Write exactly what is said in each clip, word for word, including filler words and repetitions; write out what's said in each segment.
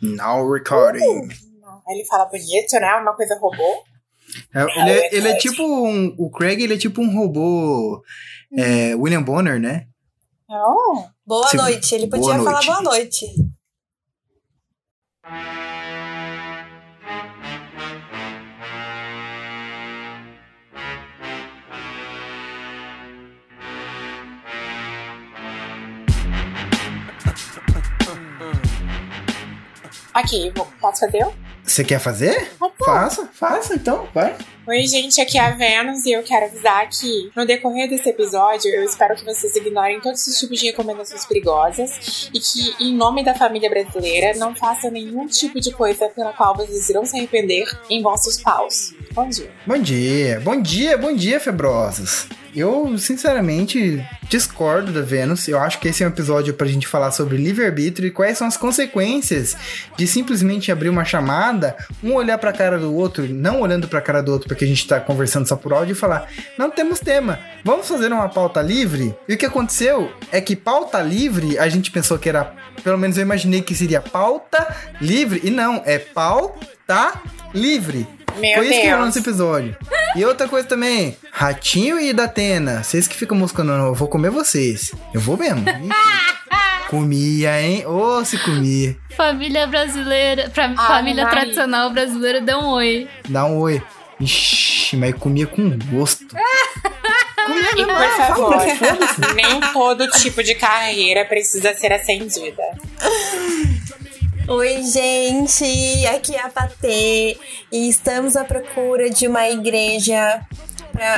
Now recording. Uh, ele fala bonito, né? Uma coisa robô. É, ele, é, ele é tipo um... O Craig, ele é tipo um robô... Hum. É, William Bonner, né? Oh. Boa Se, noite. Ele podia boa falar noite. boa noite. Aqui, vou, posso fazer? Você quer fazer? Ah, faça, faça então, vai. Oi, gente, aqui é a Vênus e eu quero avisar que no decorrer desse episódio eu espero que vocês ignorem todos os tipos de recomendações perigosas e que, em nome da família brasileira, não façam nenhum tipo de coisa pela qual vocês irão se arrepender em vossos paus. Bom dia. Bom dia, bom dia, bom dia, febrosos. Eu, sinceramente, discordo da Vênus. Eu acho que esse é um episódio pra gente falar sobre livre-arbítrio e quais são as consequências de simplesmente abrir uma chamada, um olhar pra cara do outro, não olhando pra cara do outro porque a gente tá conversando só por áudio e falar, não temos tema, vamos fazer uma pauta livre? E o que aconteceu é que pauta livre, a gente pensou que era, pelo menos eu imaginei que seria pauta livre, e não, é pauta livre. Meu Foi isso Deus. que rolou nesse episódio. E outra coisa também, Ratinho e Datena, vocês que ficam moscando, eu vou comer vocês. Eu vou mesmo. Comia, hein? Ô, oh, se comia. Família brasileira, pra Ah, família Maria. tradicional brasileira, dê um oi. Dá um oi. Ixi, mas comia com gosto. Comia E mesmo, por favor, foda-se. nem todo tipo de carreira precisa ser acendida. Oi, gente, aqui é a Patê e estamos à procura de uma igreja pra...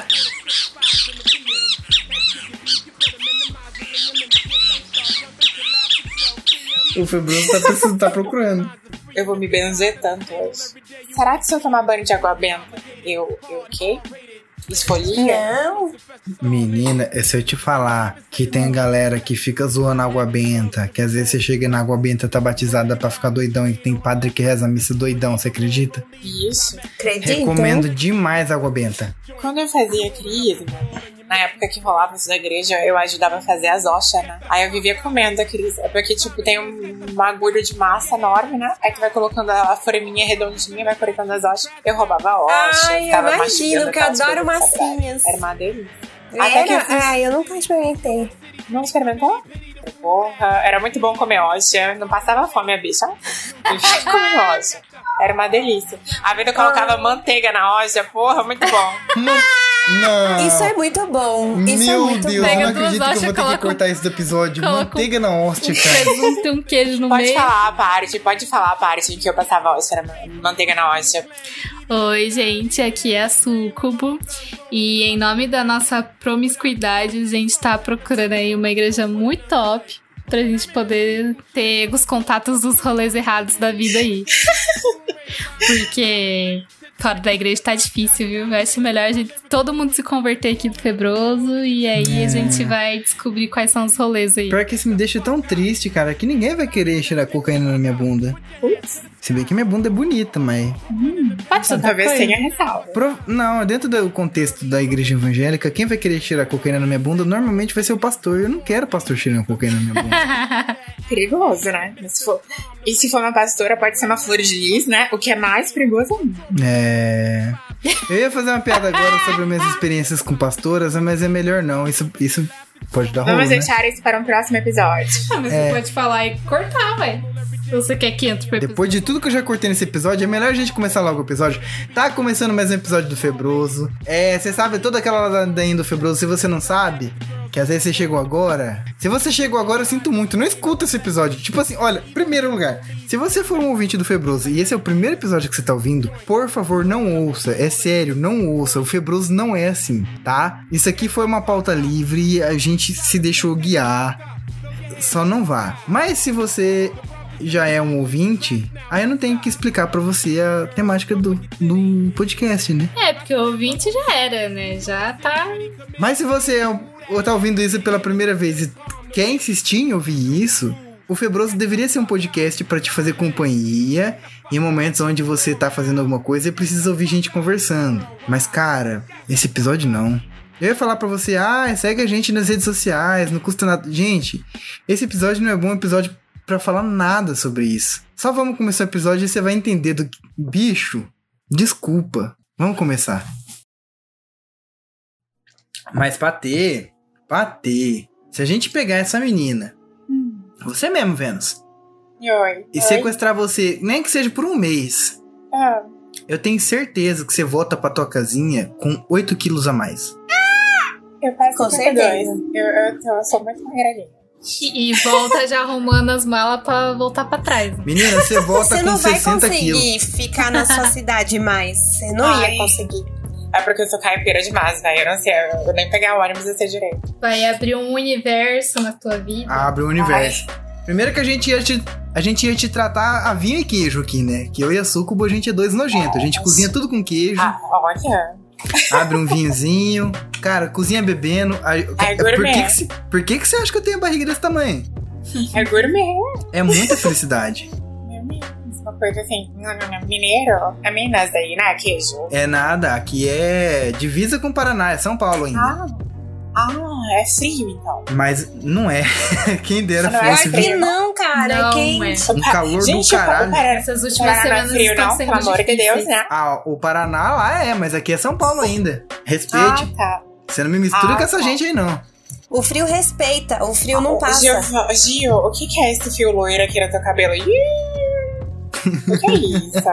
O Febroso tá, precisando, tá procurando. Eu vou me benzer tanto hoje. Será que se eu tomar banho de água benta, eu, eu o quê? Esfolia? Não, Menina, é se eu te falar que tem galera que fica zoando água benta, que às vezes você chega na água benta, tá batizada pra ficar doidão, e tem padre que reza a missa doidão, você acredita? Isso. acredita? Recomendo demais água benta. Quando eu fazia crisma, na época que rolava isso da igreja, eu ajudava a fazer as hostias, né? Aí eu vivia comendo a crisma. Porque, tipo, tem um, um agulho de massa enorme, né? Aí tu vai colocando a foreminha redondinha, vai cortando as hostias. Eu roubava a hóstia, Ai, eu ficava imagino, mastigando que eu aquelas adoro coisas sagradas. massinhas. Era uma delícia. Até que eu Era? fiz... Ai, eu nunca experimentei. Não experimentou? Porra, era muito bom comer hóstia. Não passava fome a bicha. Eu comendo hóstia. Era uma delícia. A vida eu colocava manteiga na hóstia. Porra, muito bom. Não. Isso é muito bom. Isso Meu é muito Deus, bom. eu Pega não duas acredito que eu vou hóstias, ter que coloca- cortar esse do episódio. coloca Manteiga na hóstia, Um cara. presunto e um queijo no Pode meio. falar a parte, pode falar a parte que eu passava hóstia, era manteiga na hóstia. Oi, gente, aqui é a Súcubo. E em nome da nossa promiscuidade, a gente tá procurando aí uma igreja muito top pra gente poder ter os contatos dos rolês errados da vida aí. Porque fora da igreja tá difícil, viu? Eu acho melhor a gente, todo mundo se converter aqui do Febroso e aí É. a gente vai descobrir quais são os rolês aí. Pior que isso me deixa tão triste, cara, que ninguém vai querer cheirar cocaína na minha bunda. Putz, Se bem que minha bunda é bonita, mas... Pode ser talvez coisa. tenha ressalva. Pro- Não, dentro do contexto da igreja evangélica, quem vai querer cheirar cocaína na minha bunda normalmente vai ser o pastor. Eu não quero pastor cheirando cocaína na minha bunda. Perigoso, né? Mas se for... E se for uma pastora, pode ser uma flor de lis, né? O que é mais perigoso ainda. É... Eu ia fazer uma piada agora sobre minhas experiências com pastoras, mas é melhor não. Isso, isso pode dar rolo, Vamos né? deixar isso para um próximo episódio. Ah, mas É. você pode falar e cortar, ué. Ou você quer que entre pro episódio? Depois de tudo que eu já cortei nesse episódio, é melhor a gente começar logo o episódio. Tá começando mais um episódio do Febroso. É, você sabe toda aquela ladainha do Febroso. Se você não sabe, que às vezes você chegou agora. Se você chegou agora, eu sinto muito. Não escuta esse episódio. Tipo assim, olha, primeiro lugar, se você for um ouvinte do Febroso e esse é o primeiro episódio que você tá ouvindo, por favor, não ouça. É sério, não ouça. O Febroso não é assim, tá? Isso aqui foi uma pauta livre e a gente se deixou guiar. Só não vá. Mas se você já é um ouvinte, aí eu não tenho que explicar pra você a temática do, do podcast, né? É, porque o ouvinte já era, né? Já tá... Mas se você é, ou tá ouvindo isso pela primeira vez e quer insistir em ouvir isso, o Febroso deveria ser um podcast pra te fazer companhia em momentos onde você tá fazendo alguma coisa e precisa ouvir gente conversando. Mas, cara, esse episódio não. Eu ia falar pra você, ah, segue a gente nas redes sociais, não custa nada. Gente, esse episódio não é bom, é um episódio pra falar nada sobre isso. Só vamos começar o episódio e você vai entender do... Bicho, desculpa. Vamos começar. Mas pra ter, pra ter, se a gente pegar essa menina, hum. você mesmo, Vênus, Oi. e Oi. sequestrar você, nem que seja por um mês, ah. eu tenho certeza que você volta pra tua casinha com oito quilos a mais. Eu peço com certeza. Eu, eu, tô, eu sou muito magrelinha. E, e volta já arrumando as malas pra voltar pra trás. Menina, você volta você com sessenta Você quilos. não vai conseguir ficar na sua cidade mais. Você não Ai. ia conseguir. É porque eu sou caipira demais, velho. Eu não sei, eu vou nem pegar o ônibus e sei direito. Vai abrir um universo na tua vida. Abre o universo. Ai. Primeiro que a gente ia te, a gente ia te tratar a vinho e queijo aqui, né? Que eu e a Sucubo, a gente é dois nojentos. A gente cozinha tudo com queijo. Ah, olha. Abre um vinhozinho. Cara, cozinha bebendo. Aí, É por gourmet. que que cê- por que que você acha que eu tenho a barriga desse tamanho? É gourmet. É muita felicidade. Meu Deus, uma coisa assim, não, não, não, mineiro, é Minas aí, né, queijo? É nada, aqui é divisa com o Paraná, é São Paulo ainda. Ah, ah, é frio então. Mas não é. Quem dera Não é fosse. frio. Que não, cara. Não, é quente. é. Um calor do Gente, o caralho. Paraná- Essas o últimas Paraná semanas frio estão não, sendo pelo amor de Deus, difíceis. né? Ah, o Paraná lá é, mas aqui é São Paulo ainda. Respeite. Ah, tá. Você não me mistura Ah, com essa tá. gente aí, não. O frio respeita, o frio não Ô, passa. Gil, Gil, o que que é esse fio loiro aqui no teu cabelo? Ih, o que é isso?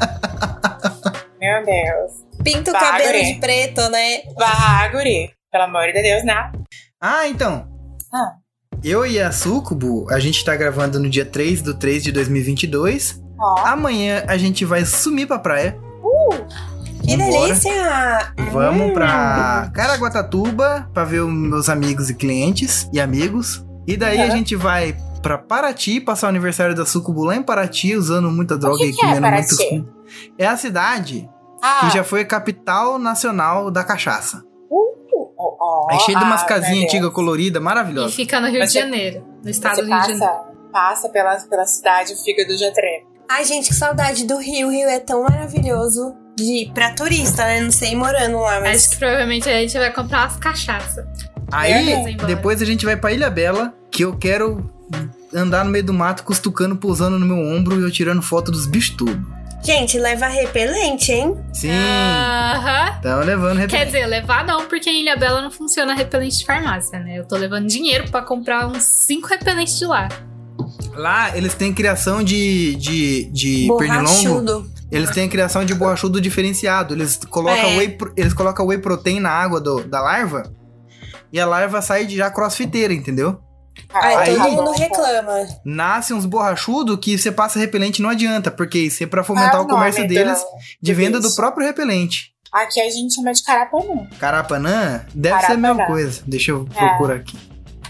Meu Deus. Pinta o Bah, cabelo guri. de preto, né? Vá, guri. Pelo amor de Deus, né? Ah, então. Ah. Eu e a Sucubo, a gente tá gravando no dia três de três de dois mil e vinte e dois. Ó. Amanhã a gente vai sumir pra praia. Que Vambora. delícia! Vamos Hum. pra Caraguatatuba pra ver os meus amigos e clientes e amigos. E daí a Uhum. gente vai pra Paraty, passar o aniversário da Sucubo lá em Paraty, usando muita droga que e que é comendo Paraty? muito. É a cidade Ah. que já foi capital nacional da cachaça. Uh, ó, ó. É cheio de umas Ah, casinhas meu antigas Deus. coloridas, E maravilhosas. fica no Rio Você- de Janeiro, no estado Você do Rio de Janeiro. passa, passa pela, pela cidade, o fígado já treme. Ai, gente, que saudade do Rio. O Rio é tão maravilhoso de ir pra turista, né? Não sei morando lá, mas... Acho que provavelmente a gente vai comprar umas cachaças. Aí, Beleza, depois a gente vai pra Ilha Bela, que eu quero andar no meio do mato, custucando, pousando no meu ombro e eu tirando foto dos bichos tudo. Gente, leva repelente, hein? Sim, Aham. estão levando Quer repelente. dizer, levar não, porque em Ilha Bela não funciona repelente de farmácia, né? Eu tô levando dinheiro pra comprar uns cinco repelentes de lá. Lá, eles têm criação de, de, de pernilongo. Borrachudo. Eles têm criação de borrachudo diferenciado. Eles colocam, É. whey, pro- eles colocam whey protein na água do- da larva e a larva sai de já crossfiteira, entendeu? Ai, Aí- todo mundo reclama. Nasce uns borrachudos que você passa repelente não adianta, porque isso é pra fomentar Ah, o comércio nome deles do- de do venda do bicho. próprio repelente. Aqui a gente chama de carapanã. Carapanã deve ser a mesma Carapanã. coisa. Deixa eu É. procurar aqui.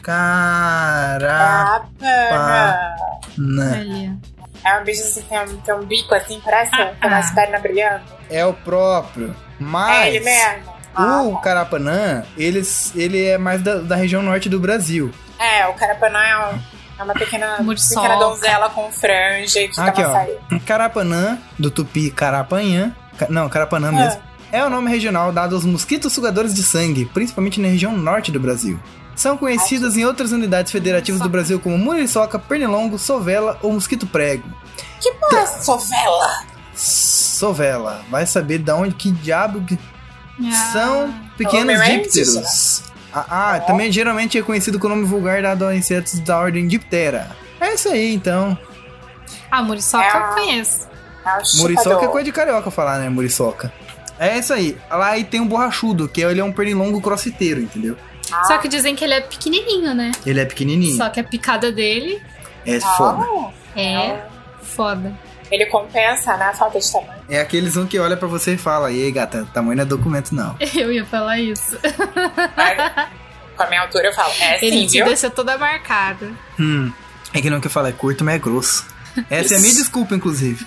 Carapanã. Carapanã. Ali. É um bicho assim, tem um, tem um bico assim, parece Ah, tem umas ah. pernas brilhando. É o próprio. Mas É ele mesmo. Ah, o Carapanã, eles, ele é mais da, da região norte do Brasil. É, o carapanã é, um, é uma pequena, Muriçoca. pequena donzela com franja e que Aqui, fica ó. maçaí. Carapanã, do tupi Carapanhã. Ca- Não, Carapanã mesmo. É o nome regional dado aos mosquitos sugadores de sangue, principalmente na região norte do Brasil. São conhecidas em outras unidades federativas do Brasil como muriçoca, pernilongo, sovela ou mosquito prego. Que porra é essa sovela? Sovela. Vai saber de onde, que diabo que... Ah. São pequenos Nome é dípteros. Ah, ah, também geralmente é conhecido com o nome vulgar dado a insetos da ordem Diptera. É isso aí, então. Ah, muriçoca É eu a- conheço. É o Muriçoca é chupador. coisa de carioca falar, né? Muriçoca. É isso aí. Lá aí tem um borrachudo, que ele é um pernilongo crossfiteiro, entendeu? Ah, Só que dizem que ele é pequenininho, né? Ele é pequenininho. Só que a picada dele É foda. ah, é foda. Ele compensa, né? A falta de tamanho. É aqueles um que olha pra você e fala: "E aí, gata, tamanho não é documento, não." Eu ia falar isso. Mas, com a minha altura eu falo, é Ele sim, te viu? deixa toda marcada. Hum. É que não que eu falo, é curto, mas é grosso. Essa é a minha desculpa, inclusive.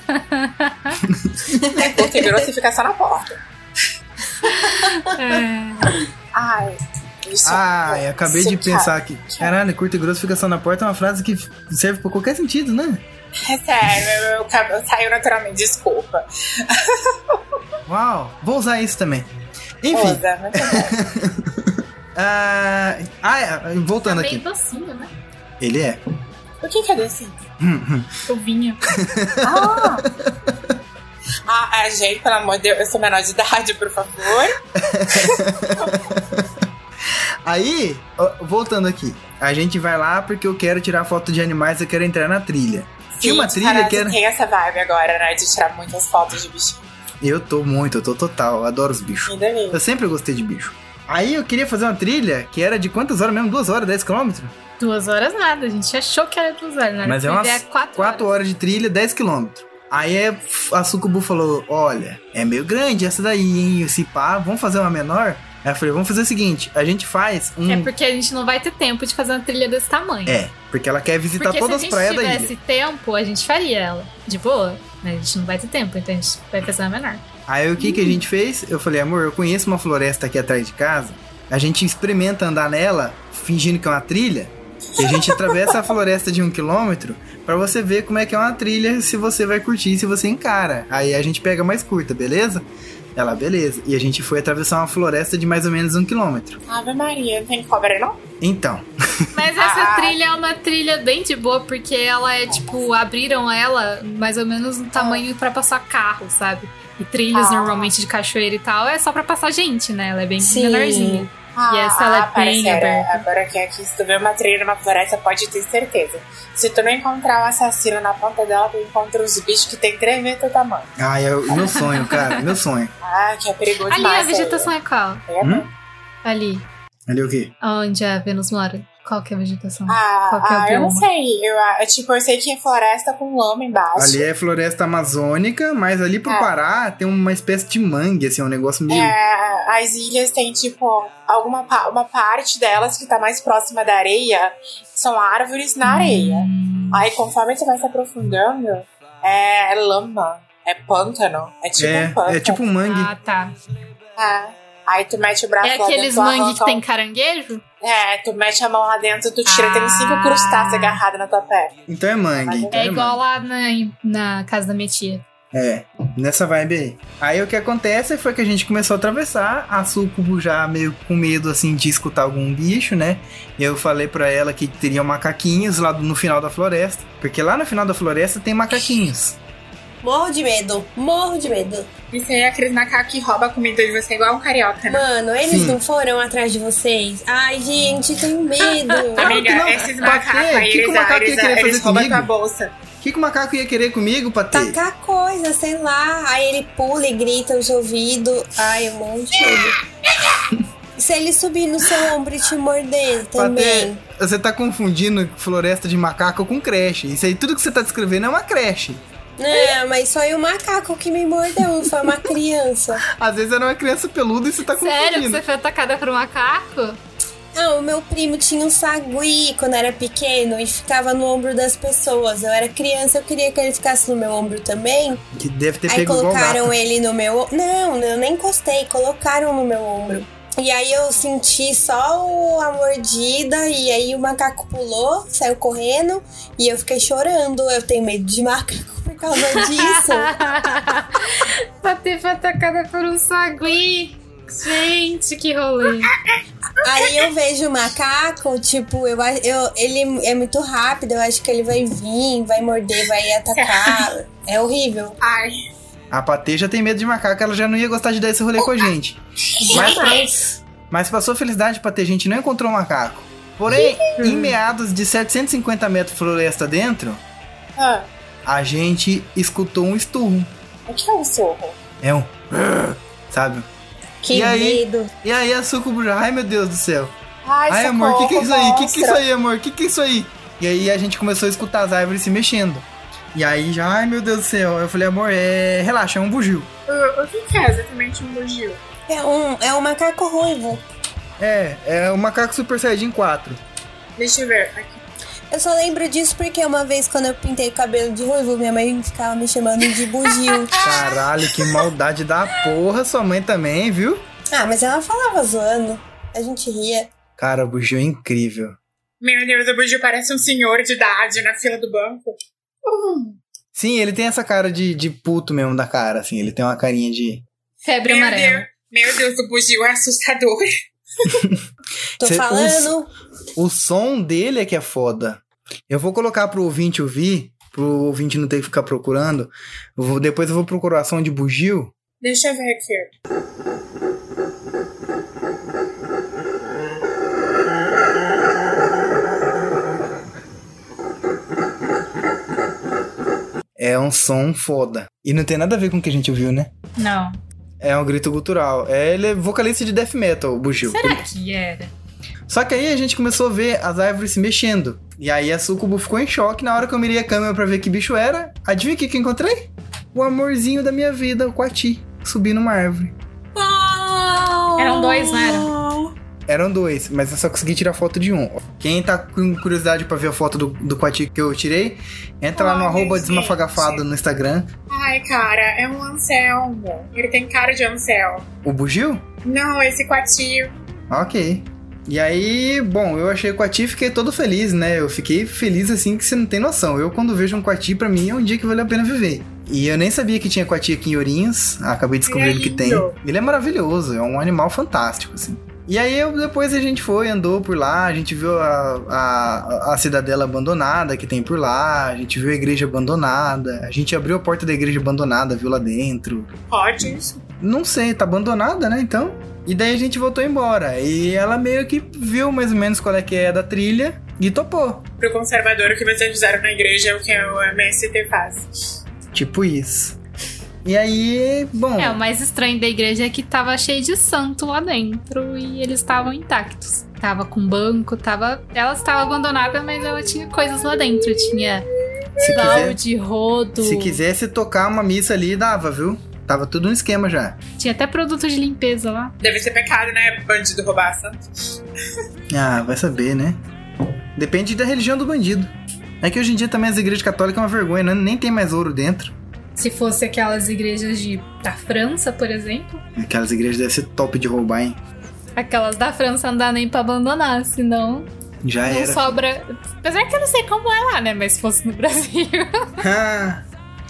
É curto e grosso e fica só na porta. É. Ai, isso. Ai, acabei de isso, pensar aqui. Caralho, curto e grosso fica só na porta é uma frase que serve pra qualquer sentido, né? É sério, meu, meu cabelo saiu naturalmente, desculpa. Uau, vou usar isso também. Enfim. Usa, muito bom. ah, ah, é, voltando Tá bem aqui. docinho, né? Ele é. O que que é descida? Eu vinha. Ah! Ah, a gente, pelo amor de Deus, eu sou menor de idade, por favor. Aí, ó, voltando aqui. A gente vai lá porque eu quero tirar foto de animais, eu quero entrar na trilha. Tinha uma trilha que era... tem essa vibe agora, né? De tirar muitas fotos de bichinho. Eu tô muito, eu tô total, eu adoro os bichos. Eu sempre gostei de bicho. Aí eu queria fazer uma trilha que era de quantas horas mesmo? Duas horas, dez quilômetros? Duas horas nada, a gente achou que era duas horas, né? Mas é umas é quatro, quatro horas. horas de trilha, dez quilômetros. Aí a Sucubu falou, olha, é meio grande essa daí, hein? Esse pá, vamos fazer uma menor? Aí eu falei, vamos fazer o seguinte, a gente faz um... É porque a gente não vai ter tempo de fazer uma trilha desse tamanho. É, porque ela quer visitar porque todas as praias da ilha. Se a gente tivesse tempo, a gente faria ela, de boa. Mas a gente não vai ter tempo, então a gente vai fazer uma menor. Aí o que, hum. que a gente fez? Eu falei, amor, eu conheço uma floresta aqui atrás de casa. A gente experimenta andar nela, fingindo que é uma trilha. E a gente atravessa a floresta de um quilômetro pra você ver como é que é uma trilha, se você vai curtir, se você encara. Aí a gente pega mais curta, beleza? Ela, beleza. E a gente foi atravessar uma floresta de mais ou menos um quilômetro. Ave Maria, não tem cobra não? Então. Mas essa ah. trilha é uma trilha bem de boa, porque ela é tipo, abriram ela mais ou menos no tamanho pra passar carro, sabe? E trilhas ah. normalmente de cachoeira e tal é só pra passar gente, né? Ela é bem Sim. menorzinha. Ah, e essa ela ah, é bem aberta. Agora que aqui, se tu vê uma trilha numa floresta, pode ter certeza. Se tu não encontrar um assassino na ponta dela, tu encontra os bichos que tem três vezes teu tamanho. Ah, é o meu sonho, cara, meu sonho. Ah, que é perigoso Ali demais. Ali a vegetação aí. É qual? É hum? Ali. Ali o quê? Onde a Vênus mora. Qual que é a vegetação? Ah, Qual que é ah o eu não sei. Eu, eu, tipo, eu sei que é floresta com lama embaixo. Ali é floresta amazônica, mas ali pro é. Pará tem uma espécie de mangue, assim, um negócio meio... É, as ilhas tem, tipo, alguma uma parte delas que tá mais próxima da areia, são árvores na areia. Hum. Aí, conforme você vai se aprofundando, é lama, é pântano, é tipo é, um pântano. É tipo um mangue. Ah, tá. É. Aí tu mete o braço é lá dentro. É aqueles mangue que tem caranguejo? É, tu mete a mão lá dentro, tu tira, ah. tem cinco crustáceos agarrados na tua perna. Então é mangue. Então é, é igual mangue. lá na, na casa da minha tia. É, nessa vibe aí. Aí o que acontece foi que a gente começou a atravessar, a Sucubu já meio com medo, assim, de escutar algum bicho, né? Eu falei pra ela que teria macaquinhos lá no final da floresta, porque lá no final da floresta tem macaquinhos. Morro de medo, morro de medo. Isso aí é aqueles macacos que roubam a comida de você igual um carioca, né? Mano, eles Sim. não foram atrás de vocês? Ai, gente, tenho medo. Amiga, não, esses macacos aí, que eles, que o macaco eles, ia querer eles fazer roubam comigo? tua bolsa. O que, que o macaco ia querer comigo, Patê? Tacar coisa, sei lá. Aí ele pula e grita nos ouvidos. Ai, eu morro de medo. Se ele subir no seu ombro e te morder também. Patê, você tá confundindo floresta de macaco com creche. Isso aí, tudo que você tá descrevendo é uma creche. Não, mas foi o macaco que me mordeu, foi uma criança. Às vezes era uma criança peluda e você tá confundindo. Sério que você foi atacada por um macaco? Não, o meu primo tinha um sagui quando era pequeno e ficava no ombro das pessoas. Eu era criança, eu queria que ele ficasse no meu ombro também. Que deve ter aí pego colocaram ele no meu... Não, eu nem encostei, colocaram no meu ombro. E aí eu senti só a mordida e aí o macaco pulou, saiu correndo e eu fiquei chorando. Eu tenho medo de macaco por causa disso. Patê foi atacada por um sagui. Gente, que rolê. Aí eu vejo o macaco, tipo, eu, eu, ele é muito rápido, eu acho que ele vai vir, vai morder, vai atacar. É horrível. Ai. A Patê já tem medo de macaco, ela já não ia gostar de dar esse rolê com a gente. Mas, pra, mas pra sua felicidade, Patê, a gente não encontrou um macaco. Porém, em meados de setecentos e cinquenta metros floresta dentro, ah. a gente escutou um esturro. O que é um sorro? É um... Sabe? Que e aí, medo. E aí a Sucubu já... Ai, meu Deus do céu. Ai, Ai socorro, amor, o que, que é isso aí? O que, que é isso aí, amor? O que, que é isso aí? E aí a gente começou a escutar as árvores se mexendo. E aí já, ai meu Deus do céu. Eu falei, amor, é... relaxa, é um bugio. O, o que, que é exatamente um bugio? É um, é um macaco ruivo. É, é um macaco Super Saiyajin quatro. Deixa eu ver aqui. Eu só lembro disso porque uma vez quando eu pintei o cabelo de ruivo, minha mãe ficava me chamando de bugio. Caralho, que maldade da porra, sua mãe também, viu? Ah, mas ela falava zoando. A gente ria. Cara, o bugio é incrível. Meu Deus, o bugio parece um senhor de idade na fila do banco. Uhum. Sim, ele tem essa cara de, de puto mesmo da cara, assim. Ele tem uma carinha de... Febre meu amarela. Deus, meu Deus, o bugio é assustador. Tô Cê, falando. O, o som dele é que é foda. Eu vou colocar pro ouvinte ouvir, pro ouvinte não ter que ficar procurando. Eu vou, depois eu vou procurar som de bugio. Deixa eu ver aqui. É um som foda. E não tem nada a ver com o que a gente ouviu, né? Não. É um grito gutural. É, ele é vocalista de death metal, o bugio. Será que era? Só que aí a gente começou a ver as árvores se mexendo. E aí a Sucubo ficou em choque na hora que eu mirei a câmera pra ver que bicho era. Adivinha o que que eu encontrei? O amorzinho da minha vida, o Quati, subindo uma árvore. Eram dois, não era? Eram dois, mas eu só consegui tirar foto de um. Quem tá com curiosidade pra ver a foto do, do Quati que eu tirei, entra lá no Ai, arroba gente. desmafagafado no Instagram. Ai, cara, é um Anselmo. Ele tem cara de Anselmo. O bugio? Não, esse Quati. Ok. E aí, bom, eu achei o Quati e fiquei todo feliz, né? Eu fiquei feliz assim que você não tem noção. Eu, quando vejo um Quati, pra mim é um dia que vale a pena viver. E eu nem sabia que tinha Quati aqui em Ourinhos. Acabei descobrindo Ele é que tem. lindo. Ele é maravilhoso, é um animal fantástico, assim. E aí eu, depois a gente foi, andou por lá, a gente viu a, a, a cidadela abandonada que tem por lá, a gente viu a igreja abandonada, a gente abriu a porta da igreja abandonada, viu lá dentro. Pode isso? Não sei, tá abandonada, né, então? E daí a gente voltou embora, e ela meio que viu mais ou menos qual é que é da trilha e topou. Pro conservador, o que vocês fizeram na igreja é o que o M S T faz. Tipo isso. E aí, bom... É, o mais estranho da igreja é que tava cheio de santo lá dentro e eles estavam intactos. Tava com banco, tava... Ela estava abandonada, mas ela tinha coisas lá dentro. Tinha se balde, quiser, rodo... Se quisesse tocar uma missa ali, dava, viu? Tava tudo no esquema já. Tinha até produto de limpeza lá. Deve ser pecado, né? Bandido roubar santo. Ah, vai saber, né? Depende da religião do bandido. É que hoje em dia também as igrejas católicas é uma vergonha, né? Nem tem mais ouro dentro. Se fosse aquelas igrejas de, da França, por exemplo. Aquelas igrejas devem ser top de roubar, hein? Aquelas da França não dá nem pra abandonar, senão Já não era. sobra... Apesar que eu não sei como é lá, né? Mas se fosse no Brasil, Ah,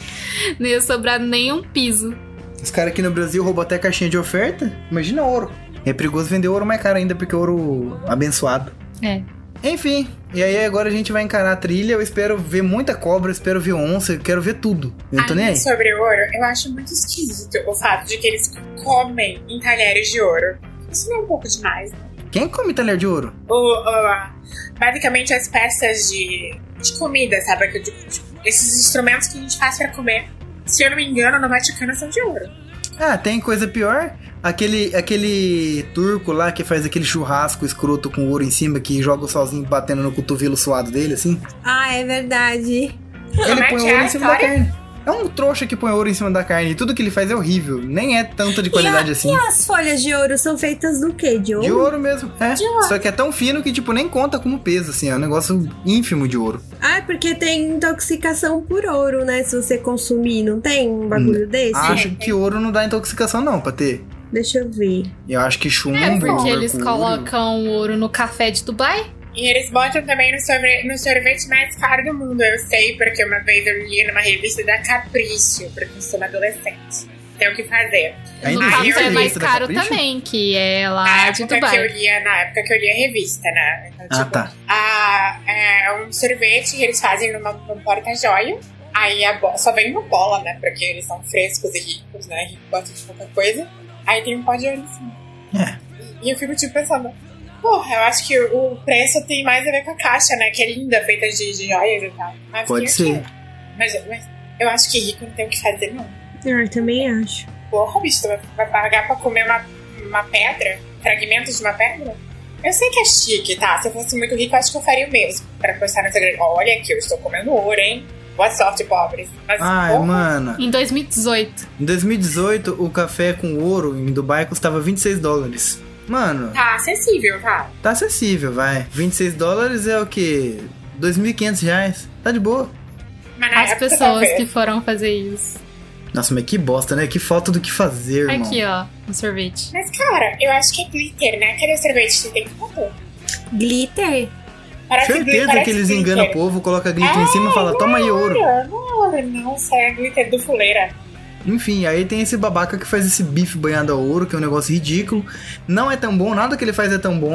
não ia sobrar nenhum piso. os caras aqui no Brasil roubam até caixinha de oferta. Imagina ouro. É perigoso vender ouro mais caro ainda, porque ouro abençoado. É. Enfim, e aí agora a gente vai encarar a trilha. Eu espero ver muita cobra, eu espero ver onça, eu quero ver tudo. Eu não tô nem aí. Sobre ouro, eu acho muito esquisito o fato de que eles comem em talheres de ouro. Isso não é um pouco demais, né? Quem come talher de ouro? O, o, basicamente as peças de, de comida, sabe? De, de, esses instrumentos que a gente faz pra comer. Se eu não me engano, no Vaticano são de ouro. Ah, tem coisa pior? Aquele, aquele turco lá que faz aquele churrasco escroto com ouro em cima, que joga o solzinho batendo no cotovelo suado dele, assim. Ah, é verdade. Ele é põe que é ouro a em cima da história? carne. É um trouxa que põe ouro em cima da carne. E tudo que ele faz é horrível. Nem é tanto de qualidade e a, assim. E as folhas de ouro são feitas do quê? De ouro? De ouro mesmo, é. De ouro. Só que é tão fino que, tipo, nem conta como peso, assim. É um negócio ínfimo de ouro. Ah, é porque tem intoxicação por ouro, né? Se você consumir, não tem um bagulho desse? Acho que ouro não dá intoxicação, não, pra ter. Deixa eu ver. Eu acho que chumbo... É porque ouro eles com colocam ouro no café de Dubai. E eles botam também no, sorvete, no sorvete mais caro do mundo. Eu sei, porque uma vez eu li numa revista da Capricho, porque eu sou uma adolescente. Tem o que fazer. Ainda No existe café a é mais revista da caro Capricho? também, que é Na lá de época que eu Dubai. lia, na época que eu lia a revista, né? Então, Ah, tipo, tá. a, é um sorvete que eles fazem numa, num porta-joia. Aí a bo- só vem uma bola, né? Porque eles são frescos e ricos, né? Rico gosta de qualquer coisa. Aí tem um pó de ouro em cima. É. E eu fico tipo pensando, porra, eu acho que o preço tem mais a ver com a caixa, né? Que é linda, feita de, de joias e tal. Mas Pode que- ser. Mas, mas eu acho que rico não tem o que fazer, não. Eu também acho. Porra, bicho, tu vai, vai pagar pra comer uma, uma pedra? Fragmentos de uma pedra? Eu sei que é chique, tá? Se eu fosse muito rico, eu acho que eu faria o mesmo. Pra postar no Instagram. Olha aqui, eu estou comendo ouro, hein? Boa sorte, pobres. Mas, Ai, porra, mano. Em dois mil e dezoito. Em dois mil e dezoito, o café com ouro em Dubai custava vinte e seis dólares. Mano, tá acessível, tá? tá acessível, vai. vinte e seis dólares é o quê? dois mil e quinhentos reais. Tá de boa. Mas na As época, pessoas talvez. que foram fazer isso. Nossa, mas que bosta, né? Que falta do que fazer, irmão. Aqui, ó, um sorvete. Mas, cara, eu acho que é glitter, né? Aquele sorvete que tem que botar. Glitter? Parece Certeza parece que eles glitter. enganam o povo, colocam glitter em cima e falam, toma aí ouro. Não é ouro, não. Isso é glitter do fuleira. Enfim, aí tem esse babaca que faz esse bife banhado a ouro, que é um negócio ridículo. Não é tão bom, nada que ele faz é tão bom.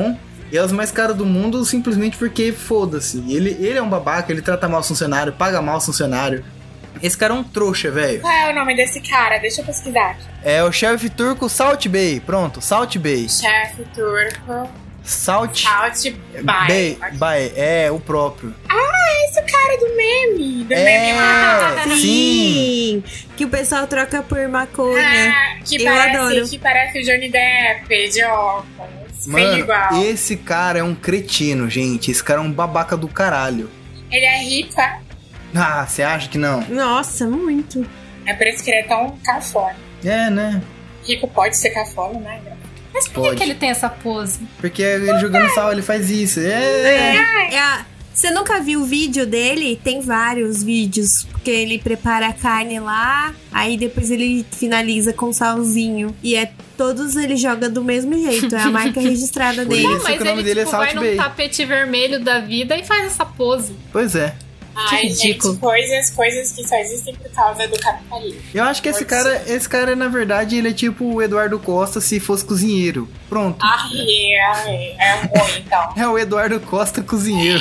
E é os mais caros do mundo simplesmente porque foda-se. Ele, ele é um babaca, ele trata mal os funcionários, paga mal os funcionários. Esse cara é um trouxa, velho. Qual é o nome desse cara? Deixa eu pesquisar aqui. É o chefe turco Salt Bay. Pronto, Salt Bay. Chefe turco. Salt, Salt Bay. Bay. Bay. É, o próprio. Ah, esse cara do meme. Do É, meme lá. sim. Que o pessoal troca por maconha. Ah, que, Eu parece, adoro. que parece o Johnny Depp de óculos. Bem Mano, igual. esse cara é um cretino, gente. Esse cara é um babaca do caralho. Ele é rico, é? Ah, você acha que não? Nossa, muito. É por isso que ele é tão cafona. É, né? Rico pode ser cafona, né? Mas por que, Pode. que ele tem essa pose? Porque ele jogando sal, ele faz isso. É. É a- Você nunca viu o vídeo dele? Tem vários vídeos. Porque ele prepara a carne lá, aí depois ele finaliza com salzinho. E é todos ele joga do mesmo jeito. É a marca registrada Por dele. isso Não, mas que o nome ele dele é tipo, Salt vai num Bay. tapete vermelho da vida e faz essa pose. Pois é. Ai, ridículo. gente, coisas, coisas que só existem por causa do capitalismo. Eu acho que esse Pode cara, esse cara, na verdade, ele é tipo o Eduardo Costa se fosse cozinheiro. Pronto. Ai, é, é ruim, então. É o Eduardo Costa cozinheiro.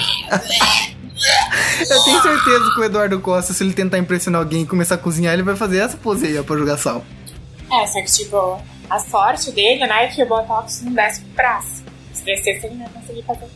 Eu tenho certeza que o Eduardo Costa, se ele tentar impressionar alguém e começar a cozinhar, ele vai fazer essa pose aí, ó, pra jogar sal. É, só que, tipo, a sorte dele, né, é que o Botox não desce pro braço. Se descesse, ele não ia conseguir fazer.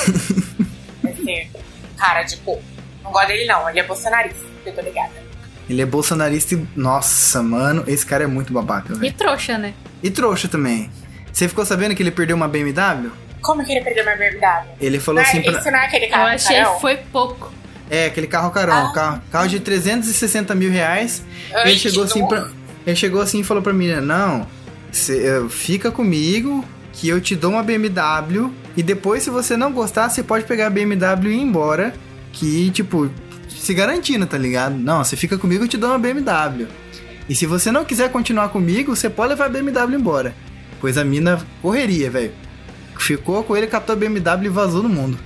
Vai ser cara de cu. Não gosto dele, não. Ele é bolsonarista, eu tô ligada. Ele é bolsonarista e... Nossa, mano, esse cara é muito babaca, E velho. trouxa, né? E trouxa também. Você ficou sabendo que ele perdeu uma B M W? Como que ele perdeu uma B M W? Ele falou Não é- assim pra... Isso não é aquele Eu carro, achei Carol? que foi pouco. É, aquele carro carão. Ah. Carro, carro de trezentos e sessenta mil reais. Ai, ele chegou que assim nojo. pra... Ele chegou assim e falou pra mim, não, cê, eh, fica comigo que eu te dou uma B M W e depois, se você não gostar, você pode pegar a B M W e ir embora. Que, tipo, se garantindo, tá ligado? Não, você fica comigo, eu te dou uma B M W. E se você não quiser continuar comigo, você pode levar a B M W embora. Pois a mina correria, velho. Ficou com ele, captou a B M W e vazou no mundo.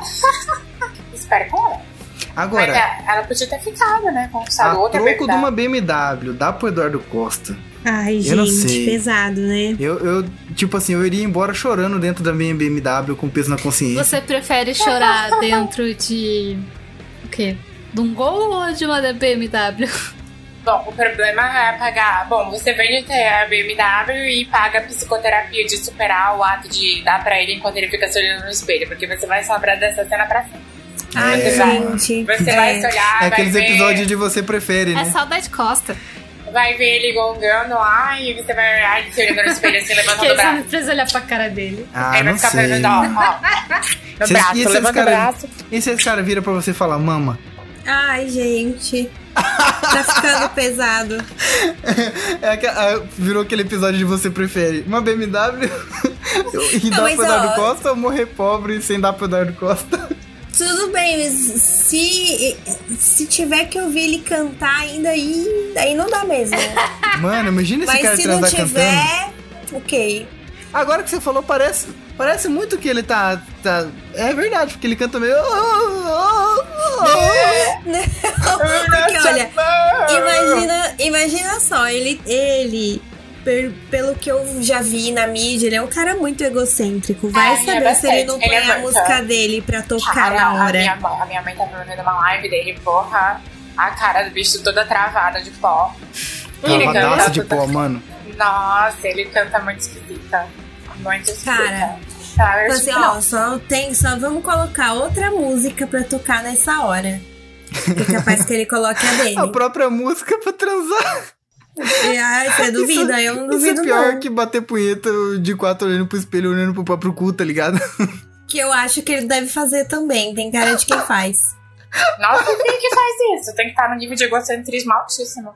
Espera com ela. Agora, Mas é, ela podia ter ficado, né? Conquistado a outra troco de B M W. uma B M W, dá pro Eduardo Costa. Ai, Eu não gente, sei. pesado, né? Eu, eu, tipo assim, eu iria embora chorando dentro da minha B M W com peso na consciência. Você prefere chorar dentro de... O quê? De um Gol ou de uma B M W? Bom, o problema é pagar... Bom, você vende ter a B M W e paga a psicoterapia de superar o ato de dar pra ele enquanto ele fica se olhando no espelho. Porque você vai se lembrar dessa cena pra sempre. Ai, É. gente. Você é. vai se olhar, É vai aqueles ver... episódios de você prefere, É né? saudade Costa. Vai ver ele gongando lá e você vai ai, se olhando no espelho assim, Que levantando o aí você braço. não precisa olhar pra cara dele. Ah, Aí vai não ficar sei. fazendo, ó, ó, no Cês- braço, e se esse levanta o cara- braço. E se esse cara vira pra você falar, mama? Ai, gente. Tá ficando pesado. É aque- ah, virou aquele episódio de você prefere uma B M W e Não, dar mas, pro Eduardo ó, Costa ou morrer pobre sem dar pro Eduardo Costa? Tudo bem, mas se, se tiver que ouvir ele cantar ainda, aí, aí não dá mesmo. Mano, imagina esse Mas cara se não transar cantando. tiver, ok. Agora que você falou, parece, parece muito que ele tá, tá... É verdade, porque ele canta meio... Porque, olha, imagina, imagina só, ele, ele per- pelo que eu já vi na mídia, ele é um cara muito egocêntrico. Vai É, saber é se ele não bastante. põe Ele é a muito. música dele pra tocar Cara, na a hora. minha, mãe- a minha mãe tava vendo uma live dele, porra, a cara do bicho toda travada de pó. Ele Travadaça canta de toda- pó, mano. Nossa, ele canta muito esquisita. Muito esquisita. Cara, Tá, eu Então, assim, acho que ó, não. só, tem, só vamos colocar outra música pra tocar nessa hora. Que é capaz que ele coloque a dele. A própria música pra transar. E, ai, você duvida? Eu não Isso duvido, é pior não. que bater punheta de quatro olhando pro espelho, olhando pro próprio cu, tá ligado? Que eu acho que ele deve fazer também. Tem cara de quem faz. Nossa, quem que faz isso? Tem que estar no nível de egocentrismo altíssimo.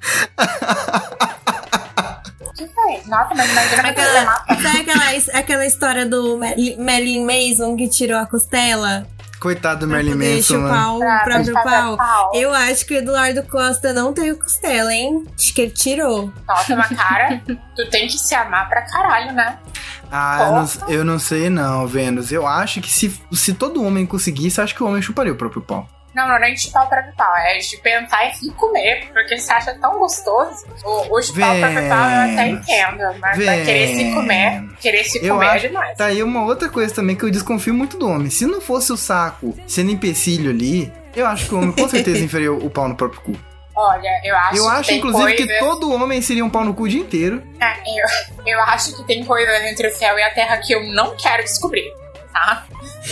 Que foi? Nossa, mas imagina como é que você Aquela, mata. sabe aquela, aquela história do Mar- Marilyn Manson que tirou a costela? Coitado do Pra Marilyn poder Manson, chupar mano. o Pra próprio chupar pau. pau. Eu acho que o Eduardo Costa não tem costela, hein? Acho que ele tirou. Nossa, uma cara, tu tem que se amar pra caralho, né? Ah, eu não, eu não sei não, Vênus. Eu acho que se, se todo homem conseguisse, acho que o homem chuparia o próprio pau. Não, não é nem chupar o próprio pau, é de pensar e comer, porque você acha tão gostoso. O, o chupar o próprio pau eu até entendo, mas vai querer se comer, querer se eu comer acho, é demais. Tá aí uma outra coisa também que eu desconfio muito do homem. Se não fosse o saco sendo empecilho ali, eu acho que o homem com certeza enfiaria o pau no próprio cu. Olha, eu acho Eu que acho, tem inclusive, coisas... que todo homem seria um pau no cu o dia inteiro. É, eu, eu acho que tem coisas entre o céu e a terra que eu não quero descobrir, tá?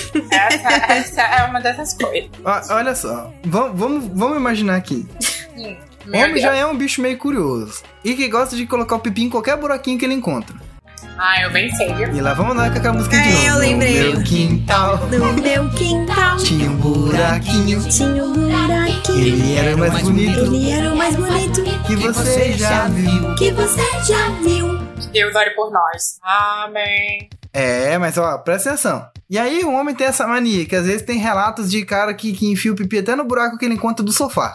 Essa, essa é uma dessas coisas. Ó, olha só, vamos, vamos, vamos imaginar aqui. Hum, O homem já é um bicho meio curioso e que gosta de colocar o pipi em qualquer buraquinho que ele encontra. Ah, eu bem sei, viu? E lá vamos lá com aquela música É, de novo. eu lembrei. No meu quintal No meu quintal tinha um buraquinho. tinha um buraquinho. Ele era o mais bonito Ele era o mais bonito que você já viu. que você já viu. Que Deus ore por nós. Amém. É, mas ó, presta atenção. E aí o homem tem essa mania, que às vezes tem relatos de cara que, que enfia o pipi até no buraco que ele encontra do sofá.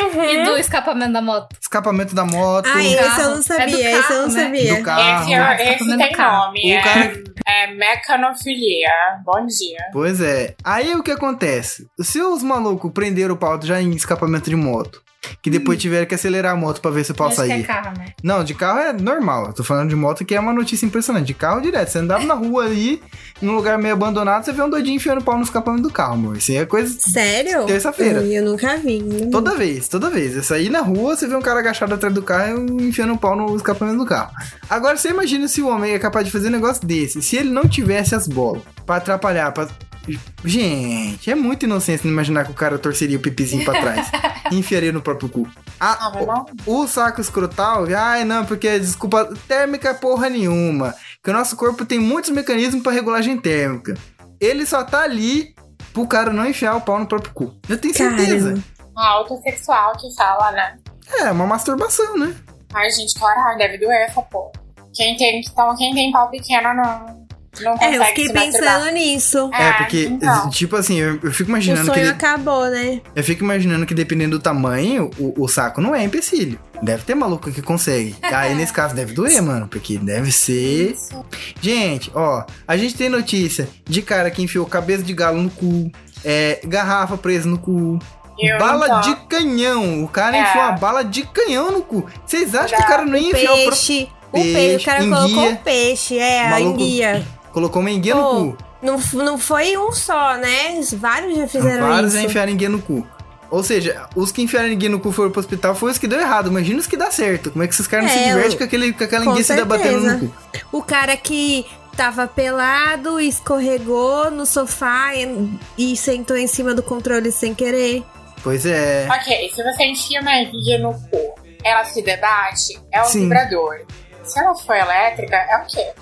E do escapamento da moto? Escapamento da moto. Ah, esse eu não É do sabia, esse eu não carro, né? sabia. Do carro. Esse, é- esse comendo tem carro. nome, O é, cara- é mecanofilia. Bom dia. Pois é. Aí o que acontece? Se os malucos prenderam o pau já em escapamento de moto, que depois tiveram que acelerar a moto pra ver se o pau Acho que saía. é carro, né? Não, de carro é normal. Eu tô falando de moto que é uma notícia impressionante. De carro direto. Você andava na rua ali, num lugar meio abandonado, você vê um doidinho enfiando o pau no escapamento do carro, amor. Isso aí é coisa Sério? terça-feira. Eu nunca vi. Não. Toda vez, toda vez. Isso aí na rua, você vê um cara agachado atrás do carro e enfiando o pau no escapamento do carro. Agora, você imagina se o homem é capaz de fazer um negócio desse. Se ele não tivesse as bolas pra atrapalhar, pra... Gente, é muito inocente não imaginar que o cara torceria o pipizinho pra trás e enfiaria no próprio cu. Ah, Ah, mas não. o, o saco escrotal, ai não, porque desculpa, térmica porra nenhuma. Que o nosso corpo tem muitos mecanismos pra regulagem térmica. Ele só tá ali pro cara não enfiar o pau no próprio cu. Eu tenho certeza. Caramba. Ah, autossexual que fala, né? É, uma masturbação, né? Ai, gente, claro, deve doer essa porra. Quem tem, então, quem tem pau pequeno não, não consegue É, eu fiquei se pensando masturbar. nisso. É, porque, então. tipo assim, eu, eu fico O imaginando que. sonho de- acabou, né? Eu fico imaginando que dependendo do tamanho, o, o saco não é empecilho. Deve ter maluco que consegue. Aí nesse caso deve doer, mano. Porque deve ser. Gente, ó, a gente tem notícia de cara que enfiou cabeça de galo no cu, é, garrafa presa no cu. Eu Bala não tô. de canhão. O cara É. enfiou uma bala de canhão no cu. Vocês acham que o cara não ia enfiar o próprio. Peixe. O Peixe, peixe. O cara enguia. colocou o peixe. É, a Maluco enguia. Colocou uma enguia Pô, no cu. Não, não foi um só, né? Vários já fizeram Vários já isso. enfiaram enguia no cu. Ou seja, os que enfiaram enguia no cu foram pro hospital foi os que deu errado. Imagina os que dá certo. Como é que esses caras não se É, divertem eu- com, aquele, com aquela com enguia se debatendo no cu? O cara que tava pelado, escorregou no sofá e, e sentou em cima do controle sem querer. Pois é. Ok, se você enfia uma ervilha no cu, ela se debate, é um Sim. vibrador. Se ela for elétrica, é o quê?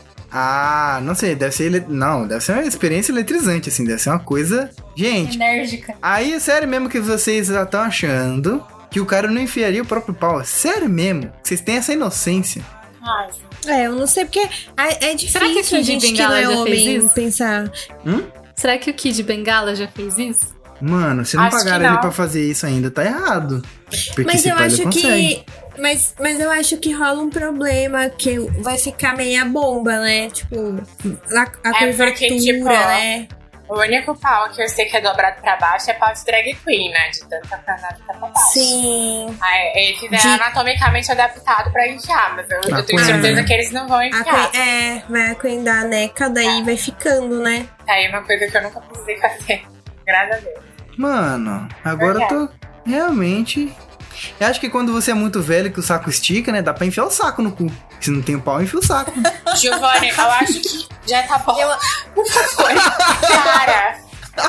Ah, não sei, deve ser. ele- Não, deve ser uma experiência eletrizante, assim. Deve ser uma coisa. Gente, Enérgica. aí é sério mesmo que vocês já estão achando que o cara não enfiaria o próprio pau. É sério mesmo? Vocês têm essa inocência. Ai, É, eu não sei porque é, é difícil Será que o a Kid gente que Bengala não é já fez homem isso? pensar. Será que o Kid Bengala já fez isso? Mano, se não Acho que pagaram não. ele pra fazer isso ainda, tá errado. Porque Mas esse eu pai ele acho consegue. que. Mas, mas eu acho que rola um problema que vai ficar meia bomba, né? Tipo, a, a É curvatura, porque, tipo, né? o único pau que eu sei que é dobrado pra baixo é pau de drag queen, né? De tanto pra nada pra baixo. Sim. Aí, esse é De- anatomicamente adaptado pra enfiar, mas eu, eu tenho Aquenda, certeza né? que eles não vão A enfiar. que- é, vai acoendar a neca, daí vai ficando, né? Tá aí uma coisa que eu nunca precisei fazer. Graças a Deus. Mano, agora eu tô realmente. Eu acho que quando você é muito velho que o saco estica, né? Dá pra enfiar o saco no cu. Se não tem o pau, enfia o saco. Giovanni, eu acho que já tá bom. Por favor. Cara,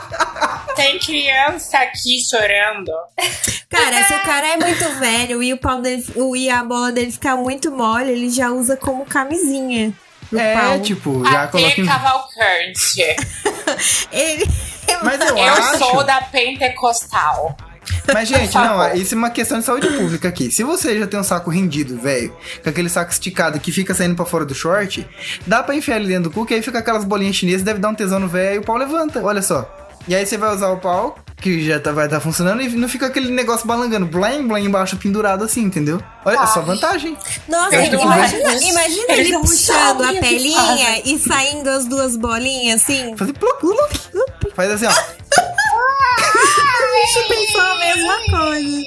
tem criança aqui chorando. Cara, se o cara é muito velho e o pau dele, o- e a bola dele ficar muito mole, ele já usa como camisinha. No É, pau. tipo, já Até coloca em. Cavalcante. Ele. Mas eu, Eu acho. sou da Pentecostal. Mas, gente, Por não, favor. isso é uma questão de saúde pública aqui. Se você já tem um saco rendido, velho, com aquele saco esticado que fica saindo pra fora do short, dá pra enfiar ele dentro do cu, que aí fica aquelas bolinhas chinesas, deve dar um tesão no velho e o pau levanta, olha só. E aí você vai usar o pau, que já tá, vai estar funcionando, e não fica aquele negócio balangando, blim, blim, embaixo, pendurado assim, entendeu? Olha, é só vantagem. Nossa, Eles não imagina, fazem. imagina Eles ele não puxando sabem a o que pelinha fazem. e saindo as duas bolinhas assim. Fazer pluc, pluc, pluc. Faz assim, ó. gente pensou a mesma coisa.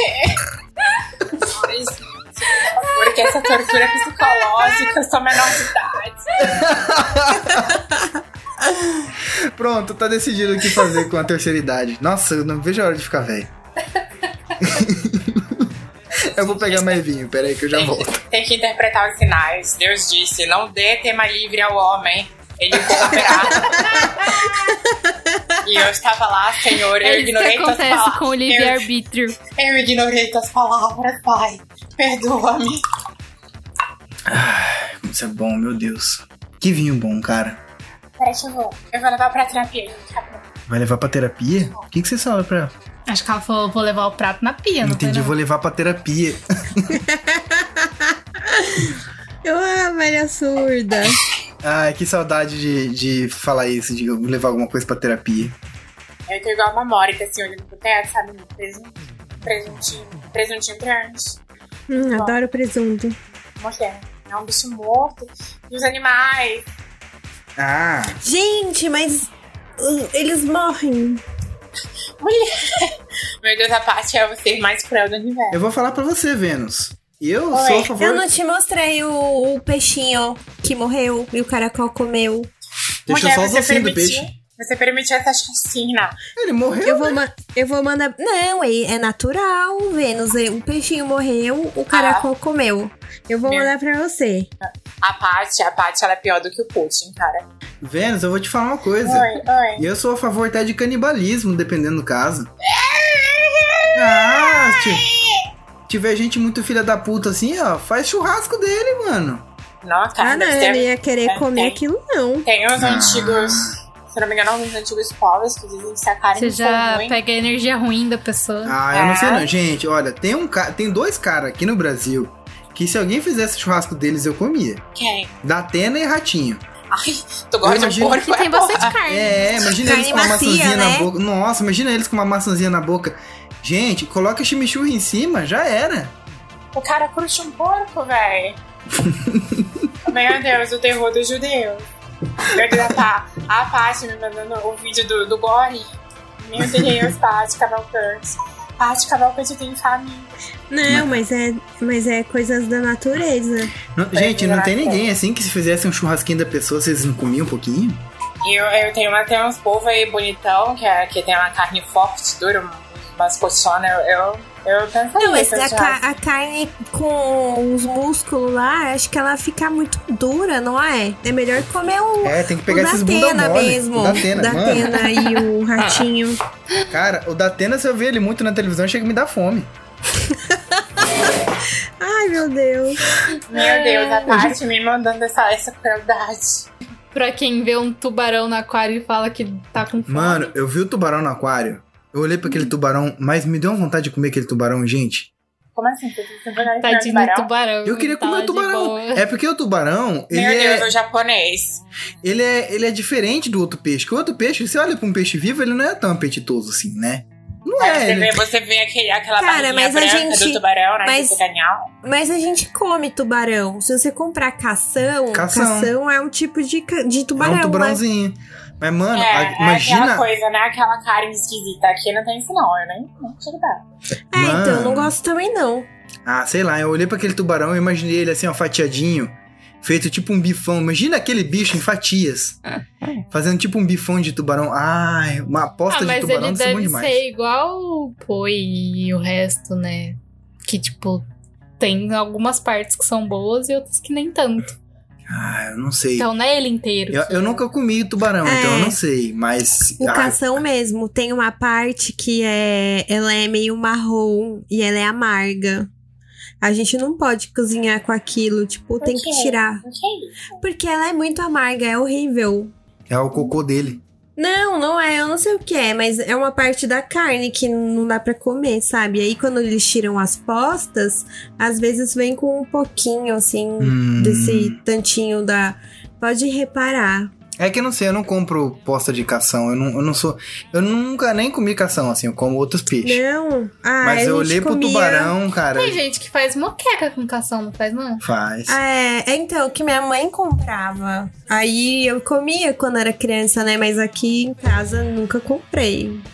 Ai, gente, porque essa tortura psicológica, eu sou menor de idade. Pronto, tá decidido o que fazer com a terceira idade. Nossa, eu não vejo a hora de ficar velho. Eu vou pegar mais vinho, peraí que eu já tem, volto. Tem que interpretar os sinais. Deus disse, não dê tema livre ao homem. Ele corromperá. E eu estava lá, Senhor, eu É isso ignorei que tuas acontece palavras. com o livre-arbítrio. Eu, eu ignorei tuas palavras, Pai. Perdoa-me. Ai, como isso é bom, meu Deus. Que vinho bom, cara. Peraí que eu vou. Eu vou levar pra terapia. Vai levar pra terapia? O que, que você fala pra ela? Acho que ela falou, vou levar o prato na pia, não Entendi, foi, não? vou levar pra terapia. Eu, ah, velha surda. Ai, que saudade de, de falar isso, de levar alguma coisa pra terapia. Eu tô igual uma Mórica, assim, olhando pro teto, sabe? Presuntinho, presuntinho, presuntinho grande. Hum, adoro presunto. Mulher, é um bicho morto. E os animais. Ah, Gente, mas uh, eles morrem. Mulher. Meu Deus, a Paty é o ser mais cruel do universo. eu vou falar pra você, Vênus. Eu Oi, sou a favor... Eu não te mostrei o, o peixinho que morreu e o caracol comeu. Deixa Mulher, só os você ossinhos do permitiu- peixe. Você permitiu essa chacina. Ele morreu, Eu vou, né? ma- eu vou mandar. Não, é, é natural, Vênus. O peixinho morreu, o caracol comeu. Eu vou Meu. mandar pra você. A Paty, a Paty, ela é pior do que o Putin, cara. Vênus, eu vou te falar uma coisa. Oi, oi. E eu sou a favor até de canibalismo, dependendo do caso. Ah, se tiver gente muito filha da puta assim, ó, faz churrasco dele, mano. Nossa, cara, Ah, não, deve eu ter- não ia querer é, comer tem. aquilo, não. Tem uns Ah. antigos, se não me engano, alguns antigos povos que dizem que se a carne Você não for já ruim, pega a energia ruim da pessoa. Ah, eu não sei É. não. Gente, olha, tem, um ca... tem dois caras aqui no Brasil que se alguém fizesse churrasco deles, eu comia. quem? Datena e Ratinho. Ai, tu gosta de imagino porco? Que tem é, bastante porra. carne. É, imagina Carne eles com uma macia, maçãzinha né? na boca. Nossa, imagina eles com uma maçãzinha na boca. Gente, coloca chimichurri em cima, já era. O cara curte um porco, véi. Meu Deus, o terror dos judeus. Meu Deus, tá. A Paty me mandando o vídeo do, do Gore. Meu Deus, Paty Cavalcante. Paty Cavalcante tem família. Não, mas é, mas é coisas da natureza. Não- Vai gente, não virar tem pé. ninguém assim que se fizesse um churrasquinho da pessoa, vocês não comiam um pouquinho? E eu, eu tenho uma, tem uns povos aí bonitão, que, é, que tem uma carne forte, dura, umas coxonas. Eu, eu, eu pensaria Não, mas se eu a, tivesse- ca- a carne com os músculos lá, acho que ela fica muito dura, não é? É melhor comer o, É, tem que pegar o esses da bunda Atena mole. mesmo. O Datena, da mano. Atena e o ratinho. Cara, o Datena, se eu ver ele muito na televisão, chega a me dar fome. Ai, meu Deus. Meu Deus, a Paty me mandando essa, essa crueldade. Pra quem vê um tubarão no aquário e fala que tá com fome. Mano, eu vi o tubarão no aquário. Eu olhei pra aquele tubarão, mas me deu uma vontade de comer aquele tubarão, gente. Como assim? Você você vai comer Tadinho do tubarão? tubarão. Eu queria tá comer o de tubarão. boa. É porque o tubarão, ele Meu Deus, é, o japonês. ele, é, ele é diferente do outro peixe. Que o outro peixe, você olha pra um peixe vivo, ele não é tão apetitoso assim, né? Não Aí é, você, ele... vê, você vê aquele, aquela Cara, barriguinha mas a branca gente- do tubarão, né? mas- De canhão. Mas a gente come tubarão. Se você comprar cação, Cação. cação é um tipo de, ca- de É tubarão, um né? tubarãozinho. Mas, mano, é, a- é imagina... aquela coisa, né? Aquela carne esquisita. Aqui não tem isso não, eu nem, nem chego dar. É, então, eu não Mano. gosto também não. Ah, sei lá, eu olhei pra aquele tubarão e imaginei ele assim, ó, fatiadinho. Feito tipo um bifão. Imagina aquele bicho em fatias. Fazendo tipo um bifão de tubarão. Ai, uma aposta Ah, de mas tubarão ele deve ser bom deve demais. ser igual o Poi e o resto, né? Que, tipo, tem algumas partes que são boas e outras que nem tanto. Ah, eu não sei. Então não é ele inteiro. Eu, que- eu nunca comi tubarão, É. então eu não sei. Mas. O ah, cação mesmo tem uma parte que é, ela é meio marrom e ela é amarga. A gente não pode cozinhar com aquilo, tipo, tem que quê? tirar. O que é isso? Porque ela é muito amarga, é horrível. é o cocô dele. Não, não é, eu não sei o que é, mas é uma parte da carne que não dá pra comer, sabe? Aí quando eles tiram as postas, às vezes vem com um pouquinho, assim, Hum. desse tantinho da... Pode reparar. É que eu não sei, eu não compro posta de cação. Eu não, eu não sou. Eu nunca nem comi cação, assim, eu como outros peixes. Não, ah, Mas a eu gente olhei pro comia- tubarão, cara. Tem gente que faz moqueca com cação, não faz não? Faz. Ah, é, é então, que minha mãe comprava. Aí eu comia quando era criança, né? Mas aqui em casa nunca comprei.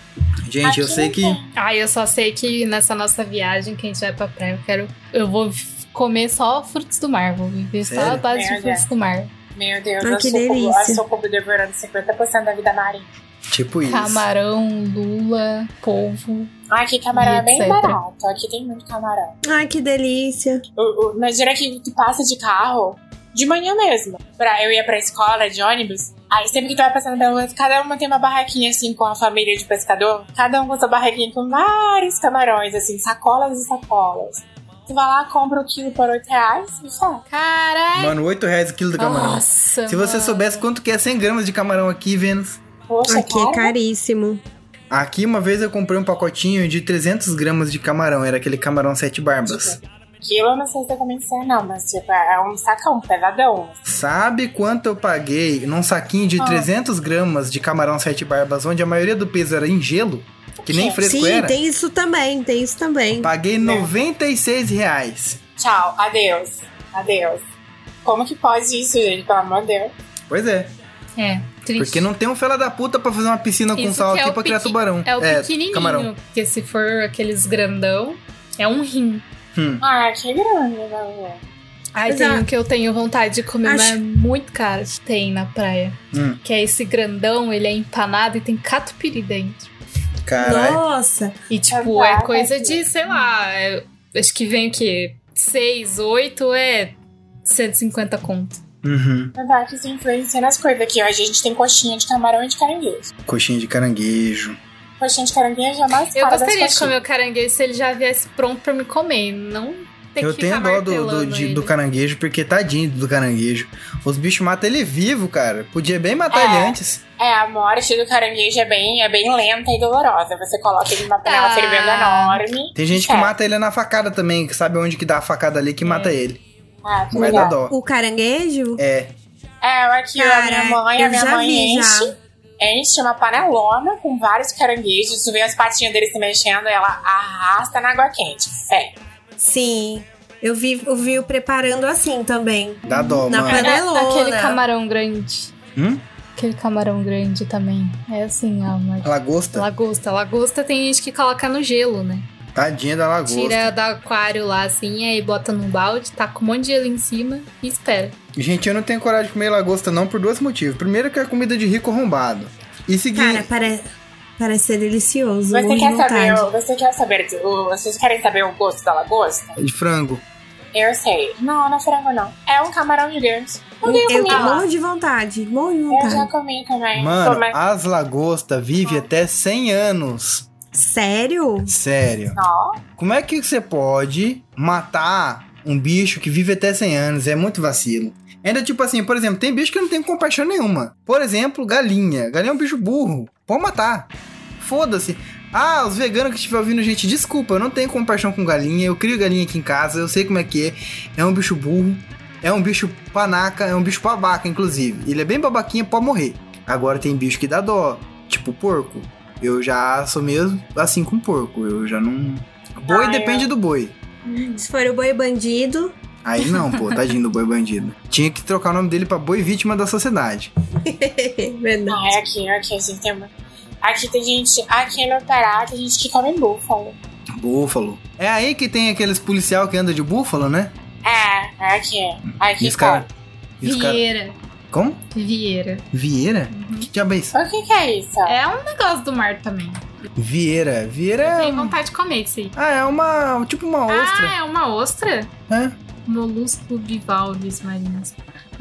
Gente, Aqui eu sei não que... tem. Ah, eu só sei que nessa nossa viagem, que a gente vai pra praia, eu quero. Eu vou comer só frutos do mar. Vou viver só Sério? a base de Meu frutos do mar. Meu Deus, Ai, eu que sou como, eu delícia. sou como devorando cinquenta por cento da vida marinha. Tipo isso. Camarão, lula, polvo. Ah, aqui camarão E é bem etcétera. barato. Aqui tem muito camarão. Ai, que delícia. O- o- Imagina que tu passa de carro de manhã mesmo. Pra, eu ia pra escola de ônibus. Aí sempre que tu vai passando pela rua, cada uma tem uma barraquinha assim com a família de pescador. Cada um com sua barraquinha com vários camarões, assim, sacolas e sacolas. Tu vai lá, compra o quilo por oito reais e fala. Caralho! Mano, oito reais o quilo do camarão. Nossa, Se você mano. soubesse quanto que é cem gramas de camarão aqui, Vênus. Poxa, Aqui é cara. caríssimo. Aqui uma vez eu comprei um pacotinho de trezentos gramas de camarão. Era aquele camarão sete barbas. Quilo eu não sei exatamente se é não, mas tipo, é um sacão, pesadão. Sabe quanto eu paguei num saquinho de Ah. trezentos gramas de camarão sete barbas, onde a maioria do peso era em gelo? Que nem Sim. fresco Sim, era? tem isso também, tem isso também. Paguei noventa e seis reais. Tchau, adeus. Adeus. Como que pode isso, gente? Pelo amor de Deus. Pois é. É, triste. Porque não tem um fela da puta pra fazer uma piscina com Isso sal que é aqui o pra criar pequi- tubarão. É o pequenininho, camarão. porque se for aqueles grandão, é um rim. Hum. Ah, que grande, né? Ai, Mas tem a- um que eu tenho vontade de comer, mas Acho- é muito caro. Tem na praia. Hum. Que é esse grandão, ele é empanado e tem catupiry dentro. Caralho. Nossa. E, tipo, é Caraca. coisa de, sei lá, é- acho que vem o quê? seis, oito é cento e cinquenta conto. Uhum. Vai que isso influencia nas coisas aqui. Hoje a gente tem coxinha de camarão e de caranguejo. Coxinha de caranguejo. Coxinha de caranguejo é a mais Eu cara das gostaria de coxinhas. comer o caranguejo se ele já viesse pronto pra me comer, não ter Eu que tenho ficar dó do, do, martelando de- ele. do caranguejo, porque tadinho do caranguejo. Os bichos matam ele vivo, cara. Podia bem matar É. ele antes. É, a morte do caranguejo é bem, é bem lenta e dolorosa. Você coloca ele numa panela Ah. fervendo enorme. Tem gente que É. mata ele na facada também, que sabe onde que dá a facada ali que mata ele. Ah, que Mas dá legal. dó. O caranguejo? É. É, aqui a Cara, minha mãe, a eu minha já mãe vi, enche. já. Enche uma panelona com vários caranguejos. Tu vê as patinhas dele se mexendo e ela arrasta na água quente. Fé. Sim. Eu vi, eu vi o preparando assim também. Dá dó, Na mano. panela. Panelona. Aquele camarão grande. Hum? Aquele camarão grande também. É assim, ó. Mas... Lagosta? Lagosta. Lagosta tem gente que coloca no gelo, né? Tadinha da lagosta. Tira do aquário lá, assim, aí bota num balde, taca um monte de gelo em cima e espera. Gente, eu não tenho coragem de comer lagosta não por dois motivos. Primeiro que é comida de rico arrombado. E seguinte... Cara, pare... parece ser delicioso. Você morro de quer, saber, vontade. o- você quer saber, o- vocês querem saber o gosto da lagosta? de frango. Eu sei. Não, não é frango não. É um camarão gigante. Eu tenho Eu comido lá. morro de vontade. Morro de Eu já vontade. comi também. Mano, Come- as lagostas vivem até cem anos. Sério? Sério. Ó, Como é que você pode matar um bicho que vive até cem anos? É muito vacilo. Ainda tipo assim, por exemplo, tem bicho que não tem compaixão nenhuma. Por exemplo, galinha. Galinha é um bicho burro. Pode matar. Foda-se. Ah, os veganos que estiver ouvindo, gente, desculpa, eu não tenho compaixão com galinha. Eu crio galinha aqui em casa, eu sei como é que é. É um bicho burro. É um bicho panaca, é um bicho babaca, inclusive. Ele é bem babaquinha, pode morrer. Agora tem bicho que dá dó. Tipo porco. Eu já sou mesmo assim com porco. Eu já não... Boi Ah, depende do boi. Se for o boi bandido. Aí não, pô, tadinho do boi bandido. Tinha que trocar o nome dele pra boi vítima da sociedade. Verdade. ah, é aqui, aqui a gente tem uma... Aqui tem gente, aqui no Pará tem gente que come búfalo. Búfalo. É aí que tem aqueles policial que anda de búfalo, né? É, é aqui. Aqui E os caras... come. e os cara- Vieira. Como? Vieira. Vieira? Que diabo é isso? O que que é isso? É um negócio do mar também. Vieira. Vieira é... Tenho um- vontade de comer isso aí. Ah, é uma... Tipo uma ostra. Ah, é uma ostra? É. Molusco bivalves marinos.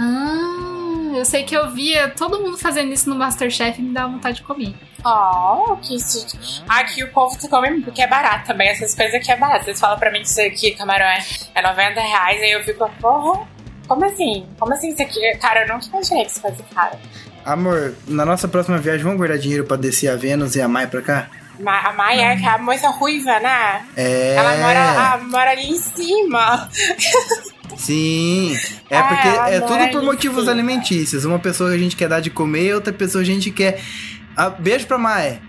Ah, eu sei que eu via todo mundo fazendo isso no Masterchef e me dava vontade de comer. Oh, que isso. Aqui o povo come porque é barato também. Essas coisas aqui é barato. Vocês falam pra mim que isso aqui, camarão, é, é noventa reais. Aí eu fico, porra, como assim? Como assim isso aqui? Cara, eu nunca imaginei que isso fosse caro. Amor, na nossa próxima viagem, vamos guardar dinheiro pra descer a Vênus e a Mai pra cá? Ma- A Maia é a moça ruiva, né? É... Ela mora, ah, mora ali em cima. Sim, é Ah, porque ela é mora tudo por ali, motivos sim. alimentícios. Uma pessoa que a gente quer dar de comer, outra pessoa a gente quer... Ah, beijo pra Maia.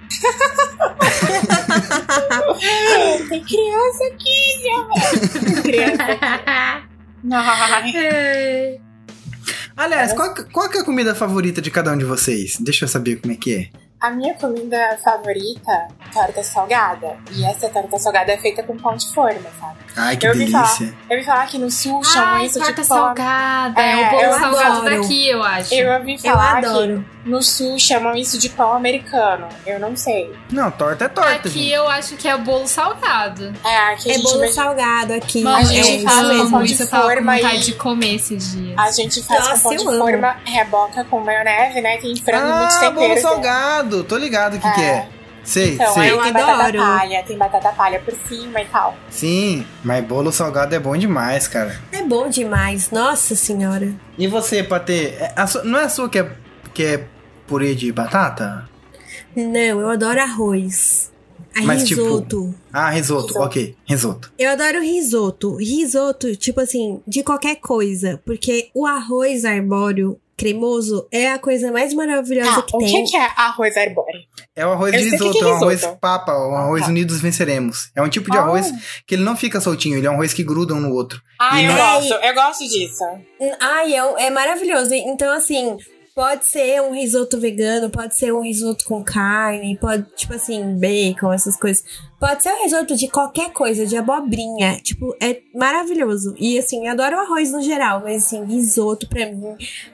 Tem criança aqui, meu amor. Tem criança aqui. Ai. É. Aliás, qual, que- qual que é a comida favorita de cada um de vocês? Deixa eu saber como é que é. A minha comida favorita, torta salgada. E essa torta salgada é feita com pão de forma, sabe? Ai, que eu ouvi delícia. Falar, eu ouvi falar que no sul chamam Ai, isso torta de pão. salgada. É, É, o bolo eu salgado adoro. daqui, eu acho. Eu ouvi falar Eu adoro. que no sul chamam isso de pão americano. Eu não sei. Não, torta é torta, Aqui gente. eu acho que é bolo salgado. É, aqui a É gente bolo vai- salgado aqui. Mano, A gente é, faz isso com mesmo. pão de isso, eu tava com forma vontade e- de comer esses dias. A gente faz Nossa, com pão de eu amo. forma, reboca com maionese, né? Tem frango e muito Ah, tempero. bolo dentro. salgado. Tô ligado o que É. que é. Sei, Então, sei. aí Eu tem batata adoro. palha, tem batata palha por cima e tal. Sim, mas bolo salgado é bom demais, cara. É bom demais, nossa senhora. E você, Patê, é a sua- não é a sua que é, que é purê de batata? Não, eu adoro arroz. A Mas, tipo, risoto. Ah, risoto, Risoto. ok, risoto. Eu adoro risoto. Risoto, tipo assim, de qualquer coisa. Porque o arroz arbóreo cremoso é a coisa mais maravilhosa Ah, que o tem. que, que é arroz arbóreo? É o arroz Eu de sei o que risoto, que é é um arroz risoto. papa, um arroz tá. unidos venceremos. É um tipo de Ah. arroz que ele não fica soltinho, ele é um arroz que gruda um no outro. Ah, E eu não- gosto, eu gosto disso. Ai, é, um- é maravilhoso. Então, assim, pode ser um risoto vegano, pode ser um risoto com carne, pode, tipo assim, bacon, essas coisas. Pode ser um risoto de qualquer coisa, de abobrinha. Tipo, é maravilhoso. E, assim, eu adoro arroz no geral, mas, assim, risoto pra mim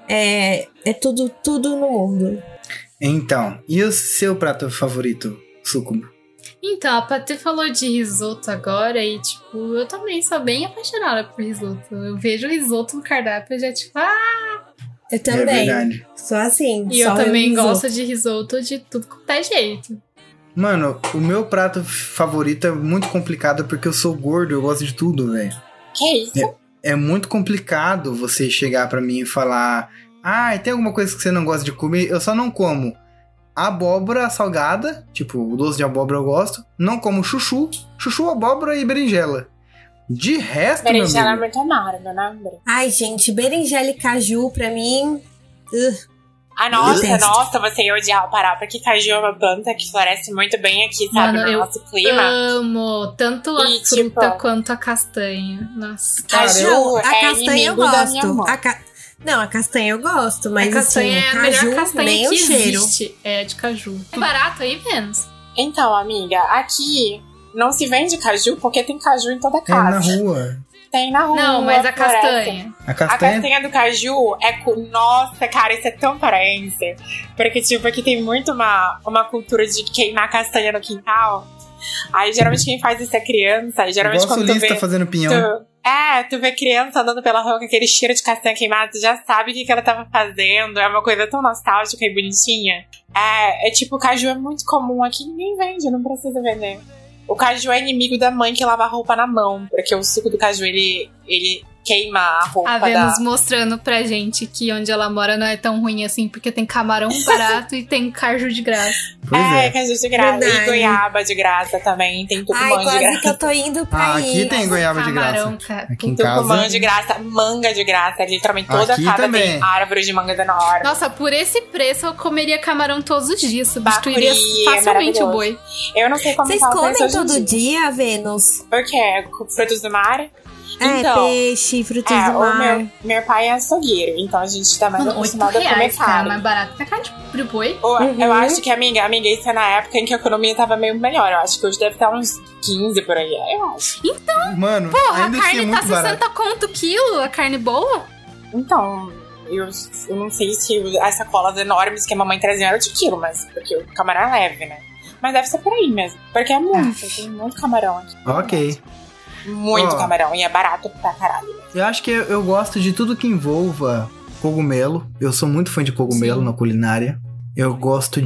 é, é tudo, tudo no mundo. Então, e o seu prato favorito, Sucubo? Então, a Patê falou de risoto agora e, tipo, eu também sou bem apaixonada por risoto. Eu vejo risoto no cardápio e já, tipo, ah! Eu É também. verdade. Só assim. E só eu também risoto. gosto de risoto de tudo quanto é jeito. Mano, o meu prato favorito é muito complicado porque eu sou gordo, eu gosto de tudo, velho. Que isso? É muito complicado você chegar pra mim e falar: ah, tem alguma coisa que você não gosta de comer? Eu só não como abóbora salgada, tipo, o doce de abóbora eu gosto. Não como chuchu, chuchu, abóbora e berinjela. De resto, meu Berinjela é amigo, muito amargo, né? Ai, gente, berinjela e caju, pra mim... uh, Ah, nossa, Detesto. nossa, você ia odiar o Pará, porque caju é uma planta que floresce muito bem aqui, sabe, Mano, no eu nosso clima. amo tanto a E, fruta tipo, quanto a castanha. Nossa. Cara, Caju Não, a é castanha eu inimigo da minha gosto. mão. A ca... Não, a castanha eu gosto, mas a castanha assim, é a caju, melhor castanha nem que o cheiro. existe. É de caju. É barato aí, menos. Então, amiga, aqui não se vende caju porque tem caju em toda é na casa. rua. Tem na rua. Não, mas a floresta. castanha. A A castanha. castanha do caju é... cu- Nossa, cara, isso é tão paraense. Porque, tipo, aqui tem muito uma, uma cultura de queimar castanha no quintal. Aí, geralmente, quem faz isso é criança. Aí, geralmente, Igual quando tu sulista vê... fazendo pinhão. Tu, é, tu vê criança andando pela rua com aquele cheiro de castanha queimada, tu já sabe o que, que ela tava fazendo. É uma coisa tão nostálgica e bonitinha. É, é tipo, o caju é muito comum aqui, ninguém vende, não precisa vender. O caju é inimigo da mãe que lava a roupa na mão, porque o suco do caju, ele, ele queima a roupa A da... Vênus mostrando pra gente que onde ela mora não é tão ruim assim, porque tem camarão barato e tem caju de graça. Pois é, é. caju de graça. Verdade. E goiaba de graça também, tem Ai, tucumã de quase graça. que eu tô indo pra Ah, aí. aqui tem goiaba de Camarão, graça. cara. Aqui em Tem tucumã casa. de graça, manga de graça, literalmente toda Aqui casa também. tem árvore de manga enorme. Nossa, por esse preço eu comeria camarão todos os dias. Substituiria Bacuri, é facilmente o maravilhoso. boi. Eu não sei como Vocês tá o comem preço hoje em todo dia. dia, Vênus? Por quê? Frutos do mar? É, Então, peixe, frutos É, do o mar. meu, meu pai é açougueiro, então a gente tá mais Mano, oito acostumado a comer reais, cara, carne. mais barato que a carne de boi. Ou, Uhum. Eu acho que, amiga, amiga, isso é na época em que a economia tava meio melhor. Eu acho que hoje deve estar uns quinze por aí. Eu acho. Mano, Porra, ainda a assim é carne tá muito barato. sessenta conto o quilo, a carne boa? Então, eu, eu não sei se as sacolas enormes que a mamãe trazia eram de quilo, mas porque o camarão é leve, né? Mas deve ser por aí mesmo. Porque é muito, tem muito camarão aqui. Ok. Muito Ó. camarão. E é barato pra caralho. Eu acho que eu, eu gosto de tudo que envolva cogumelo. Eu sou muito fã de cogumelo Sim. na culinária. Eu gosto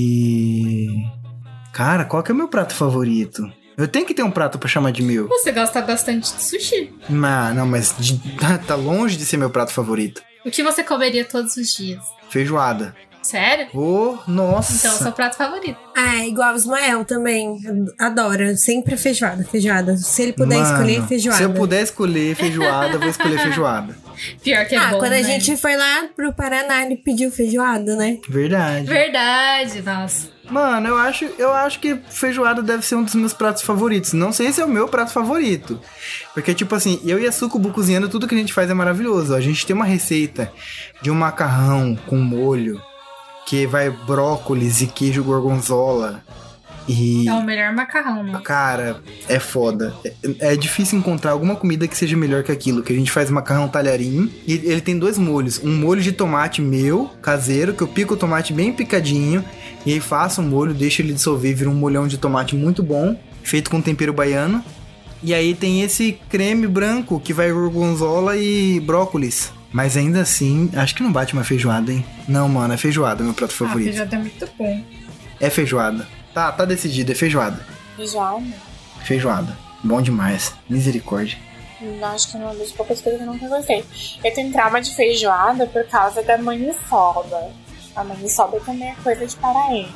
de... Cara, qual que é o meu prato favorito? Eu tenho que ter um prato pra chamar de meu. Você gosta bastante de sushi. Mas, não, mas de- tá longe de ser meu prato favorito. O que você comeria todos os dias? Feijoada. Sério? Oh, nossa. Então, seu prato favorito. Ah, igual o Ismael também. Adora. Sempre feijoada, feijoada. Se ele puder Mano, escolher, feijoada. Se eu puder escolher feijoada, eu vou escolher feijoada. Pior que é ah, bom, quando né? a gente foi lá pro Paraná, ele pediu feijoada, né? Verdade. Verdade, nossa. Mano, eu acho, eu acho que feijoada deve ser um dos meus pratos favoritos. Não sei se é o meu prato favorito. Porque, tipo assim, eu e a Sucubu cozinhando, tudo que a gente faz é maravilhoso. A gente tem uma receita de um macarrão com molho que vai brócolis e queijo gorgonzola. E, É o melhor macarrão, né? cara, é foda. É, é difícil encontrar alguma comida que seja melhor que aquilo. Que a gente faz macarrão talharim. E ele tem dois molhos. Um molho de tomate meu, caseiro, que eu pico o tomate bem picadinho. E aí faço o molho, deixo ele dissolver, vira um molhão de tomate muito bom. Feito com tempero baiano. E aí tem esse creme branco, que vai gorgonzola e brócolis. Mas ainda assim, acho que não bate uma feijoada, hein? Não, mano, é feijoada, meu prato Ah, favorito. feijoada é muito bom. É feijoada. Tá, tá decidido, é feijoada. Feijoada. Feijoada. Bom demais. Misericórdia. Eu acho que é uma das poucas coisas que eu nunca gostei. Eu tenho trauma de feijoada por causa da maniçoba. A maniçoba também é coisa de paraense.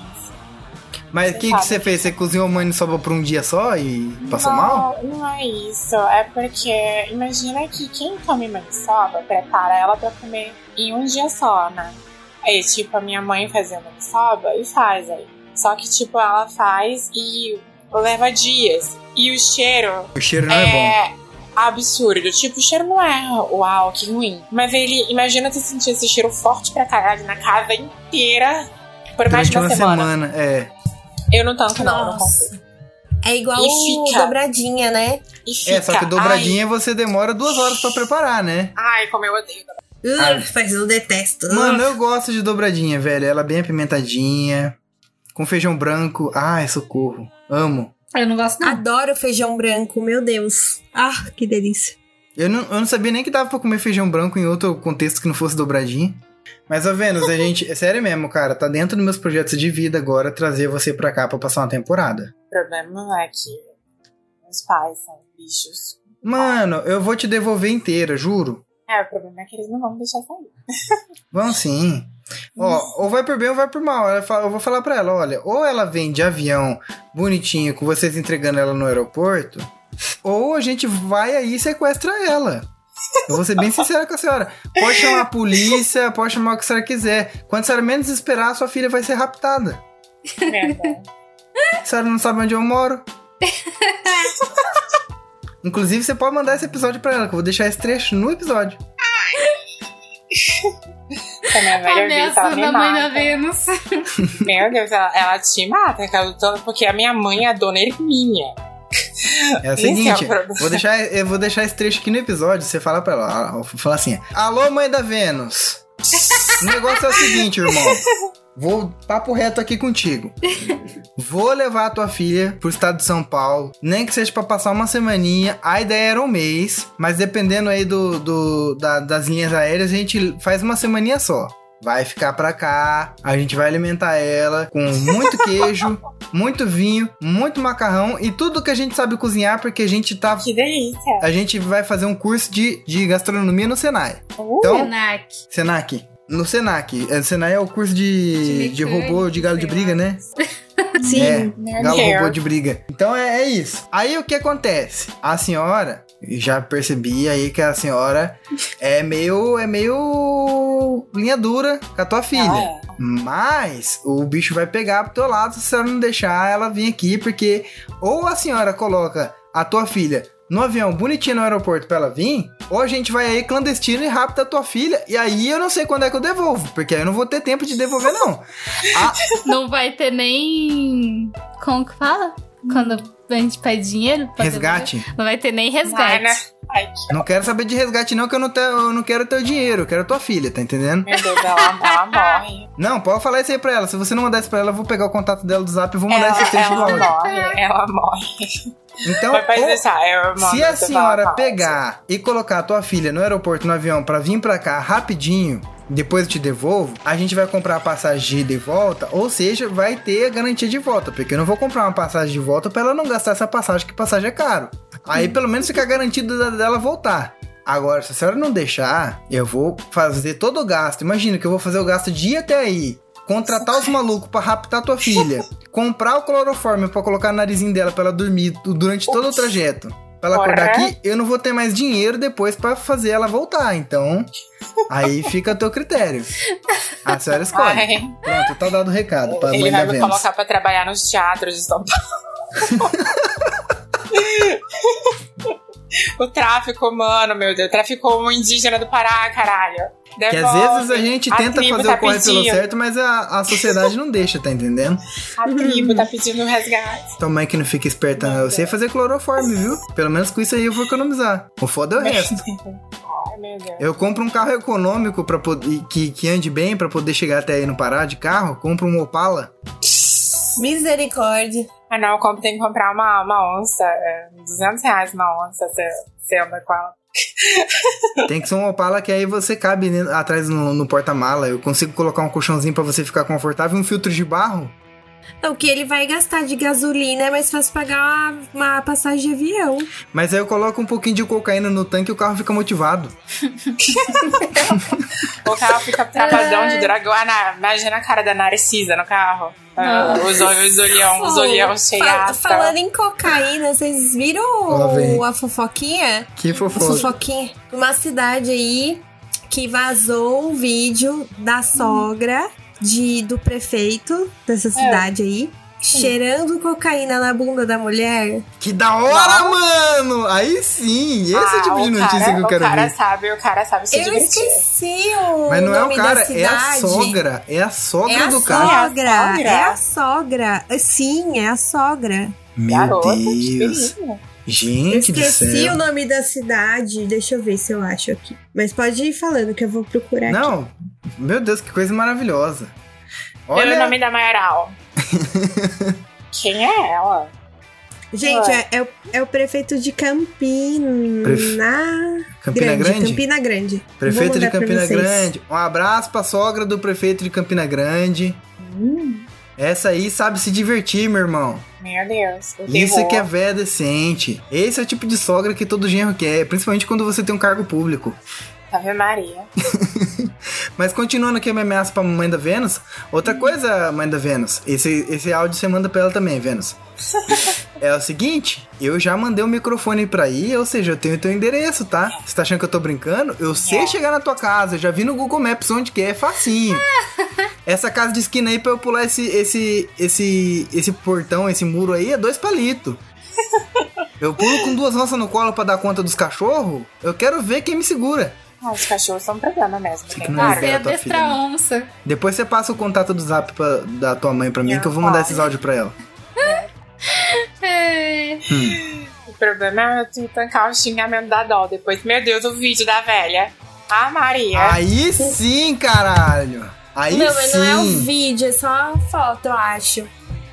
Mas o Você que, que sabe. você fez? Você cozinhou maniçoba por um dia só e passou não, mal? Não é isso. É porque imagina que quem come maniçoba prepara ela pra comer em um dia só, né? Aí, tipo, a minha mãe fazia maniçoba e faz aí. Só que, tipo, ela faz e leva dias. E o cheiro O cheiro não é, bom. é absurdo. Tipo, o cheiro não é uau, que ruim. Mas ele, imagina tu sentir esse cheiro forte pra caralho na casa inteira por mais de Durante uma uma semana. semana, é. Eu não tanto, não, eu não Nossa. consigo. É igual E o fica. dobradinha, né? E fica, É, só que dobradinha você demora duas horas pra preparar, né? Ai, ai, como eu odeio. Uh, Mas eu detesto. Mano, eu gosto de dobradinha, velho. Ela bem apimentadinha, com feijão branco. Ai, socorro. Amo. Eu não gosto, não. Adoro feijão branco, meu Deus. Ah, que delícia. Eu não, eu não sabia nem que dava pra comer feijão branco em outro contexto que não fosse dobradinha. Mas, ó, Vênus, a gente... É sério mesmo, cara. Tá dentro dos meus projetos de vida agora trazer você pra cá pra passar uma temporada. O problema é que meus pais são bichos. Mano, eu vou te devolver inteira, juro. É, o problema é que eles não vão me deixar sair. Vão sim. Ó, ou vai por bem ou vai por mal. Ela fala- Eu vou falar pra ela, olha, ou ela vem de avião bonitinho com vocês entregando ela no aeroporto, ou a gente vai aí e sequestra ela. Eu vou ser bem sincera com a senhora. Pode chamar a polícia, pode chamar o que a senhora quiser. Quando a senhora menos esperar, sua filha vai ser raptada. Merda. A senhora não sabe onde eu moro. Inclusive, você pode mandar esse episódio pra ela, que eu vou deixar esse trecho no episódio. Se a minha velha ouvir, ela Ameaçando me a mãe da mata. Vênus. Meu Deus, ela, ela te mata, que eu tô- porque a minha mãe é a dona Hermínia. É o Esse é o seguinte, problema. vou deixar, eu vou deixar esse trecho aqui no episódio, você fala pra ela, ah, vou falar assim, alô mãe da Vênus, o negócio é o seguinte, irmão, vou papo reto aqui contigo, vou levar a tua filha pro estado de São Paulo, nem que seja pra passar uma semaninha, a ideia era um mês, mas dependendo aí do, do, da- das linhas aéreas, a gente faz uma semaninha só. Vai ficar pra cá, a gente vai alimentar ela com muito queijo, muito vinho, muito macarrão e tudo que a gente sabe cozinhar, porque a gente tá. Que delícia. A gente vai fazer um curso de, de gastronomia no Senai. Uh, Então, Senac. Senac. No Senac. É, Senai é o curso de, de robô de galo de briga, né? Sim. É, Meu galo Deus. robô de briga. Então é, é isso. Aí o que acontece? A senhora, já percebi aí que a senhora é meio, é meio linha dura com a tua filha. Ah, é. Mas o bicho vai pegar pro teu lado se a senhora não deixar ela vir aqui, porque ou a senhora coloca a tua filha no avião bonitinho no aeroporto pra ela vir, ou a gente vai aí clandestino e rapta a tua filha, e aí eu não sei quando é que eu devolvo, porque aí eu não vou ter tempo de devolver, não. Ah, Não vai ter nem... Como que fala? Quando a gente pede dinheiro pra resgate. devolver. Não vai ter nem Ai, resgate. né? Ai, que- Não quero saber de resgate, não, que eu não, te- eu não quero teu dinheiro, eu quero tua filha, tá entendendo? meu Deus, ela, ela morre. Não, pode falar isso aí pra ela. Se você não mandar isso pra ela, eu vou pegar o contato dela do zap e vou mandar Ela, esse trecho do ela áudio. morre, ela morre. Então, Mas pode ou- deixar, eu mando se a você senhora falar, pegar e colocar a tua filha no aeroporto, no avião, pra vir pra cá rapidinho, depois eu te devolvo, a gente vai comprar a passagem de ida e volta, ou seja, vai ter a garantia de volta, porque eu não vou comprar uma passagem de volta pra ela não gastar essa passagem, que passagem é caro. Aí pelo menos fica garantido da- dela voltar. Agora, se a senhora não deixar, eu vou fazer todo o gasto. Imagina que eu vou fazer o gasto de ir até aí, contratar os malucos pra raptar tua filha, comprar o clorofórmio pra colocar no narizinho dela pra ela dormir tu- durante todo o trajeto. Pra ela acordar Porra. aqui, eu não vou ter mais dinheiro depois pra fazer ela voltar. Então, aí fica a teu critério. A senhora escolhe. Ai, Pronto, tá dado o recado pra ele mãe da vai me Vênus. colocar pra trabalhar nos teatros de São Paulo. O tráfico, mano, meu Deus. Traficou um indígena do Pará, caralho. Devolve. Que às vezes a gente a tenta fazer tá o corre pelo certo, mas a, a sociedade não deixa, tá entendendo? A tribo tá pedindo um resgate. Tua mãe que não fica esperta, não. Eu sei fazer cloroforme, viu? Pelo menos com isso aí eu vou economizar. O foda é o resto. Ai, meu Deus. Eu compro um carro econômico pra poder, que, que ande bem pra poder chegar até aí no Pará de carro. Compro um Opala. Misericórdia. Ah, não, eu compro, tem que comprar uma, uma onça. É, duzentos reais uma onça, você, você anda com ela. Tem que ser um Opala que aí você cabe atrás no, no porta-mala. Eu consigo colocar um colchãozinho pra você ficar confortável e um filtro de barro. O que ele vai gastar de gasolina é mais fácil pagar uma, uma passagem de avião. Mas aí eu coloco um pouquinho de cocaína no tanque e o carro fica motivado. O carro fica travadão de dragão. Ah, imagina a cara da Narcisa no carro. Ah, os olhos, os olhão, os olhão cheiados. Fal- falando em cocaína, vocês viram o, a fofoquinha? Que fofoca? A fofoquinha. Uma cidade aí que vazou um vídeo da sogra de, do prefeito dessa cidade é. aí. Cheirando cocaína na bunda da mulher. Que da hora, não. mano! Aí sim! Esse ah, é o tipo de notícia cara, que eu quero ver. O cara ver. sabe, o cara sabe se eu divertir. Eu esqueci o Mas não nome é o cara, da cidade. é a sogra. É a sogra é a do cara. Sogra, é a sogra. É a sogra. Sim, é a sogra. Meu Garota, Deus. Gente do céu. Eu esqueci o nome da cidade. Deixa eu ver se eu acho aqui. Mas pode ir falando que eu vou procurar não, aqui. Meu Deus, que coisa maravilhosa. Olha o nome da maioral. Quem é ela? Gente, é, é, o, é o prefeito de Campina... Pref... Campina Grande, Grande? Campina Grande. Prefeito de Campina Grande. Um abraço pra sogra do prefeito de Campina Grande. Hum. Essa aí sabe se divertir, meu irmão. Meu Deus. Isso é que é véia decente. Esse é o tipo de sogra que todo genro quer, principalmente quando você tem um cargo público. Ave Maria. Mas continuando aqui a minha ameaça pra mãe da Vênus. Outra coisa, mãe da Vênus. Esse, esse áudio você manda pra ela também, Vênus. É o seguinte, eu já mandei o microfone pra aí, ou seja, eu tenho o teu endereço, tá? Você tá achando que eu tô brincando? Eu sei é. chegar na tua casa, eu já vi no Google Maps onde que é, é facinho. Essa casa de esquina aí pra eu pular esse, esse, esse, esse portão, esse muro aí, é dois palitos. Eu pulo com duas onças no colo pra dar conta dos cachorros, eu quero ver quem me segura. Ah, os cachorros são um problema mesmo. Você é adestra a onça. Depois você passa o contato do zap pra, da tua mãe pra mim, que eu vou mandar esses áudios pra ela. É. Hum. O problema é tu tancar o xingamento da dó. Depois, meu Deus, o vídeo da velha. Ah, Maria. Aí sim, caralho. Aí não, sim. mas não é o vídeo, é só a foto, eu acho.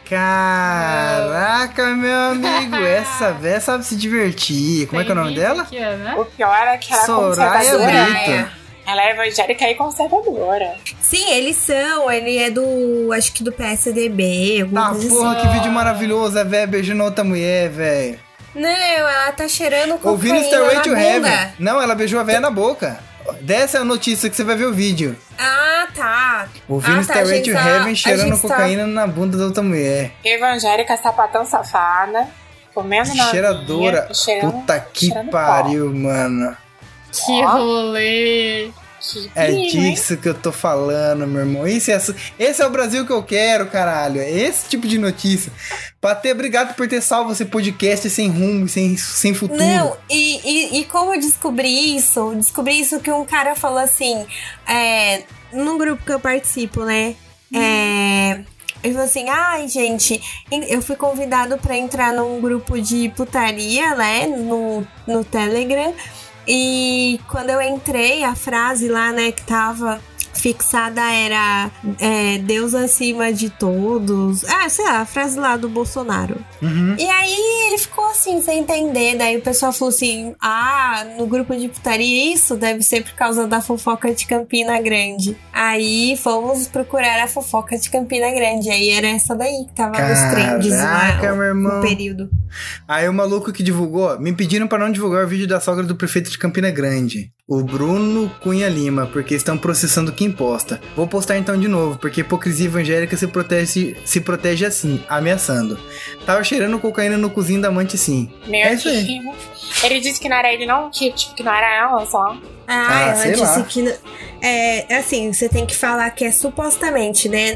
Caraca, meu amigo, essa véia sabe se divertir. Como Tem é que é o nome dela? Aqui, né? O pior é que ela Soraya Brito. Ela é evangélica e conservadora. Sim, eles são. Ele é do, acho que do P S D B. Tá, porra, assim. Que vídeo maravilhoso. A véia beijando outra mulher, velho. Não, ela tá cheirando cocaína ouvindo Stairway to Heaven. bunda. Não, ela beijou a véia na boca. Dessa é a notícia que você vai ver o vídeo. Ah, tá. Ouvindo ah, Stairway to tá, Heaven cheirando cocaína tá... na bunda da outra mulher. Evangélica, sapatão safada. Comendo na cheiradora. Cheirando, Puta que pariu, pó. Mano. Que rolê. Que é perigo, disso hein? Que eu tô falando, meu irmão. Esse é, esse é o Brasil que eu quero, caralho. É esse tipo de notícia. Patê, obrigado por ter salvo esse podcast sem rumo, sem, sem futuro. Não, e, e, e como eu descobri isso? Descobri isso que um cara falou assim, é, num grupo que eu participo, né? Hum. É, ele falou assim, ai, gente, eu fui convidado pra entrar num grupo de putaria, né? No, no Telegram. E quando eu entrei, a frase lá, né, que tava fixada era é, Deus acima de todos. Ah, sei lá, a frase lá do Bolsonaro. Uhum. E aí ele ficou assim, sem entender. Daí o pessoal falou assim, ah, no grupo de putaria isso deve ser por causa da fofoca de Campina Grande. Aí fomos procurar a fofoca de Campina Grande. Aí era essa daí que tava Caraca, nos trends lá, meu irmão. no período. Aí o maluco que divulgou, me pediram pra não divulgar o vídeo da sogra do prefeito de Campina Grande, o Bruno Cunha Lima, porque estão processando quem posta. Vou postar então de novo, porque hipocrisia evangélica se protege, se protege assim, ameaçando. Tava cheirando cocaína no cozinho da amante sim. Meu é isso aí. Ele disse que não era ele não, que, tipo, que não era ela só. Ah, ah ela sei disse lá. que... É, assim, você tem que falar que é supostamente, né?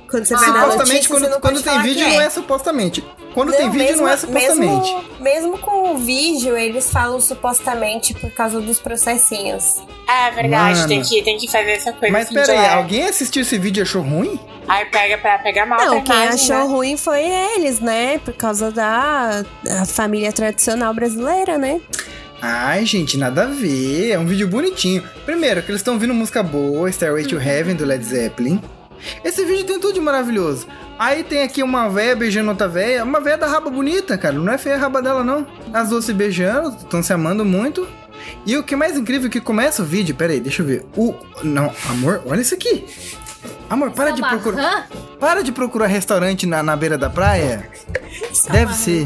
Quando você vai dar Supostamente, notícia, quando, você não quando pode tem falar vídeo, que não é. é supostamente. Quando Não, tem vídeo, mesmo, não é supostamente. Mesmo, mesmo com o vídeo, eles falam supostamente por causa dos processinhos. É verdade, Mano. tem que, tem que fazer essa coisa. Mas assim, pera de aí, leve. alguém assistiu esse vídeo e achou ruim? Aí pega pra pegar mal Não, pra quem imagem, achou né? ruim foi eles, né? Por causa da, da família tradicional brasileira, né? Ai, gente, nada a ver. É um vídeo bonitinho. Primeiro, que eles estão ouvindo música boa, Stairway to Heaven, do Led Zeppelin. Esse vídeo tem tudo de maravilhoso. Aí tem aqui uma véia beijando outra véia. Uma véia da raba bonita, cara. Não é feia a raba dela, não. As duas se beijando, estão se amando muito. E o que é mais incrível é que começa o vídeo... Pera aí, deixa eu ver. O... Não, amor, olha isso aqui. Amor, para de procurar... Para de procurar restaurante na, na beira da praia. Deve ser.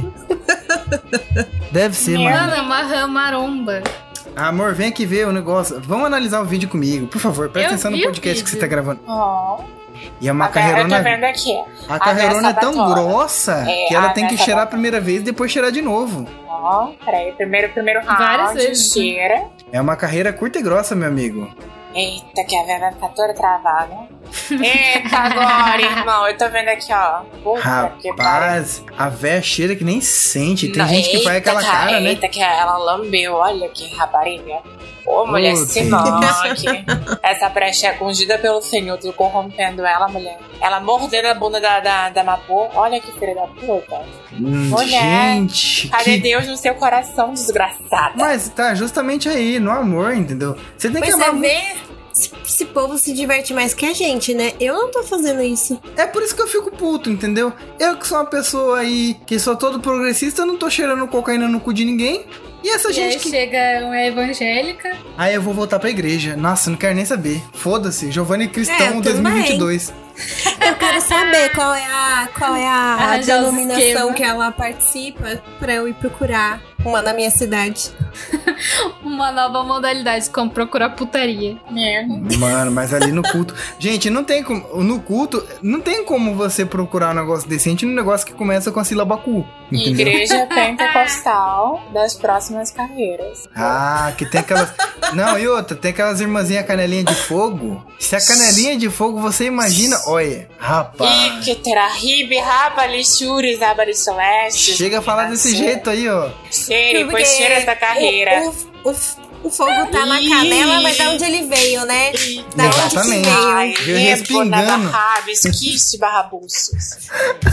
Deve ser, mano. Mano, é uma rã maromba. Amor, vem aqui ver o negócio. Vamos analisar o vídeo comigo, por favor. Presta Eu atenção no vi o podcast que você vídeo. tá gravando. Ó. E é uma A Vera, eu carreirona... tô vendo aqui. A carreirona é tão Sabatora. grossa É, que ela a tem que Vera cheirar a Sabatora. primeira vez e depois cheirar de novo. Ó, peraí. Primeiro, primeiro Várias round, vezes. cheira. É uma carreira curta e grossa, meu amigo. Eita, que a Vera tá toda travada. Eita, agora, irmão. Eu tô vendo aqui, ó. Puta que pariu. Rapaz, a véia cheira que nem sente. Tem Não, gente que faz eita, aquela cara, né? Eita, que ela lambeu. Olha que rapariga. Ô, mulher, Puta. se manque. Essa brecha é ungida pelo Senhor, tu corrompendo ela, mulher. Ela mordendo a bunda da, da, da Mapô. Olha que filha da puta. Hum, Mulher, gente, Cadê que... Deus no seu coração, desgraçada? Mas tá justamente aí, no amor, entendeu? Você tem que Mas amar você muito. vê... Esse povo se diverte mais que a gente, né? Eu não tô fazendo isso. É por isso que eu fico puto, entendeu? Eu que sou uma pessoa aí, que sou todo progressista, não tô cheirando cocaína no cu de ninguém. E essa E gente aí que... chega uma evangélica. Aí eu vou voltar pra igreja. Nossa, não quero nem saber. Foda-se, Giovanni É, Cristão eu dois mil e vinte e dois. Eu quero saber qual é a, qual é a Arranjar os denominação esquema. que ela participa pra eu ir procurar uma na minha cidade. Uma nova modalidade, como procurar putaria. Merda. Mano, mas ali no culto... Gente, não tem como... No culto, não tem como você procurar um negócio decente num negócio que começa com a sílaba cu. Entendeu? Igreja Pentecostal das próximas carreiras. Ah, que tem aquelas... Não, e outra, tem aquelas irmãzinhas canelinha de fogo. Se a canelinha de fogo, você imagina... Olha, rapaz... E que terrível, rabalixures, rabalixelestes. Chega a falar desse jeito aí, ó. Cheire, Porque pois cheira essa carreira. O, o, o, o fogo tá na canela, mas de onde ele veio, né? Da onde que Exatamente. veio? Ai, Veio rebo na respingando. barraba, esquiche barrabuços.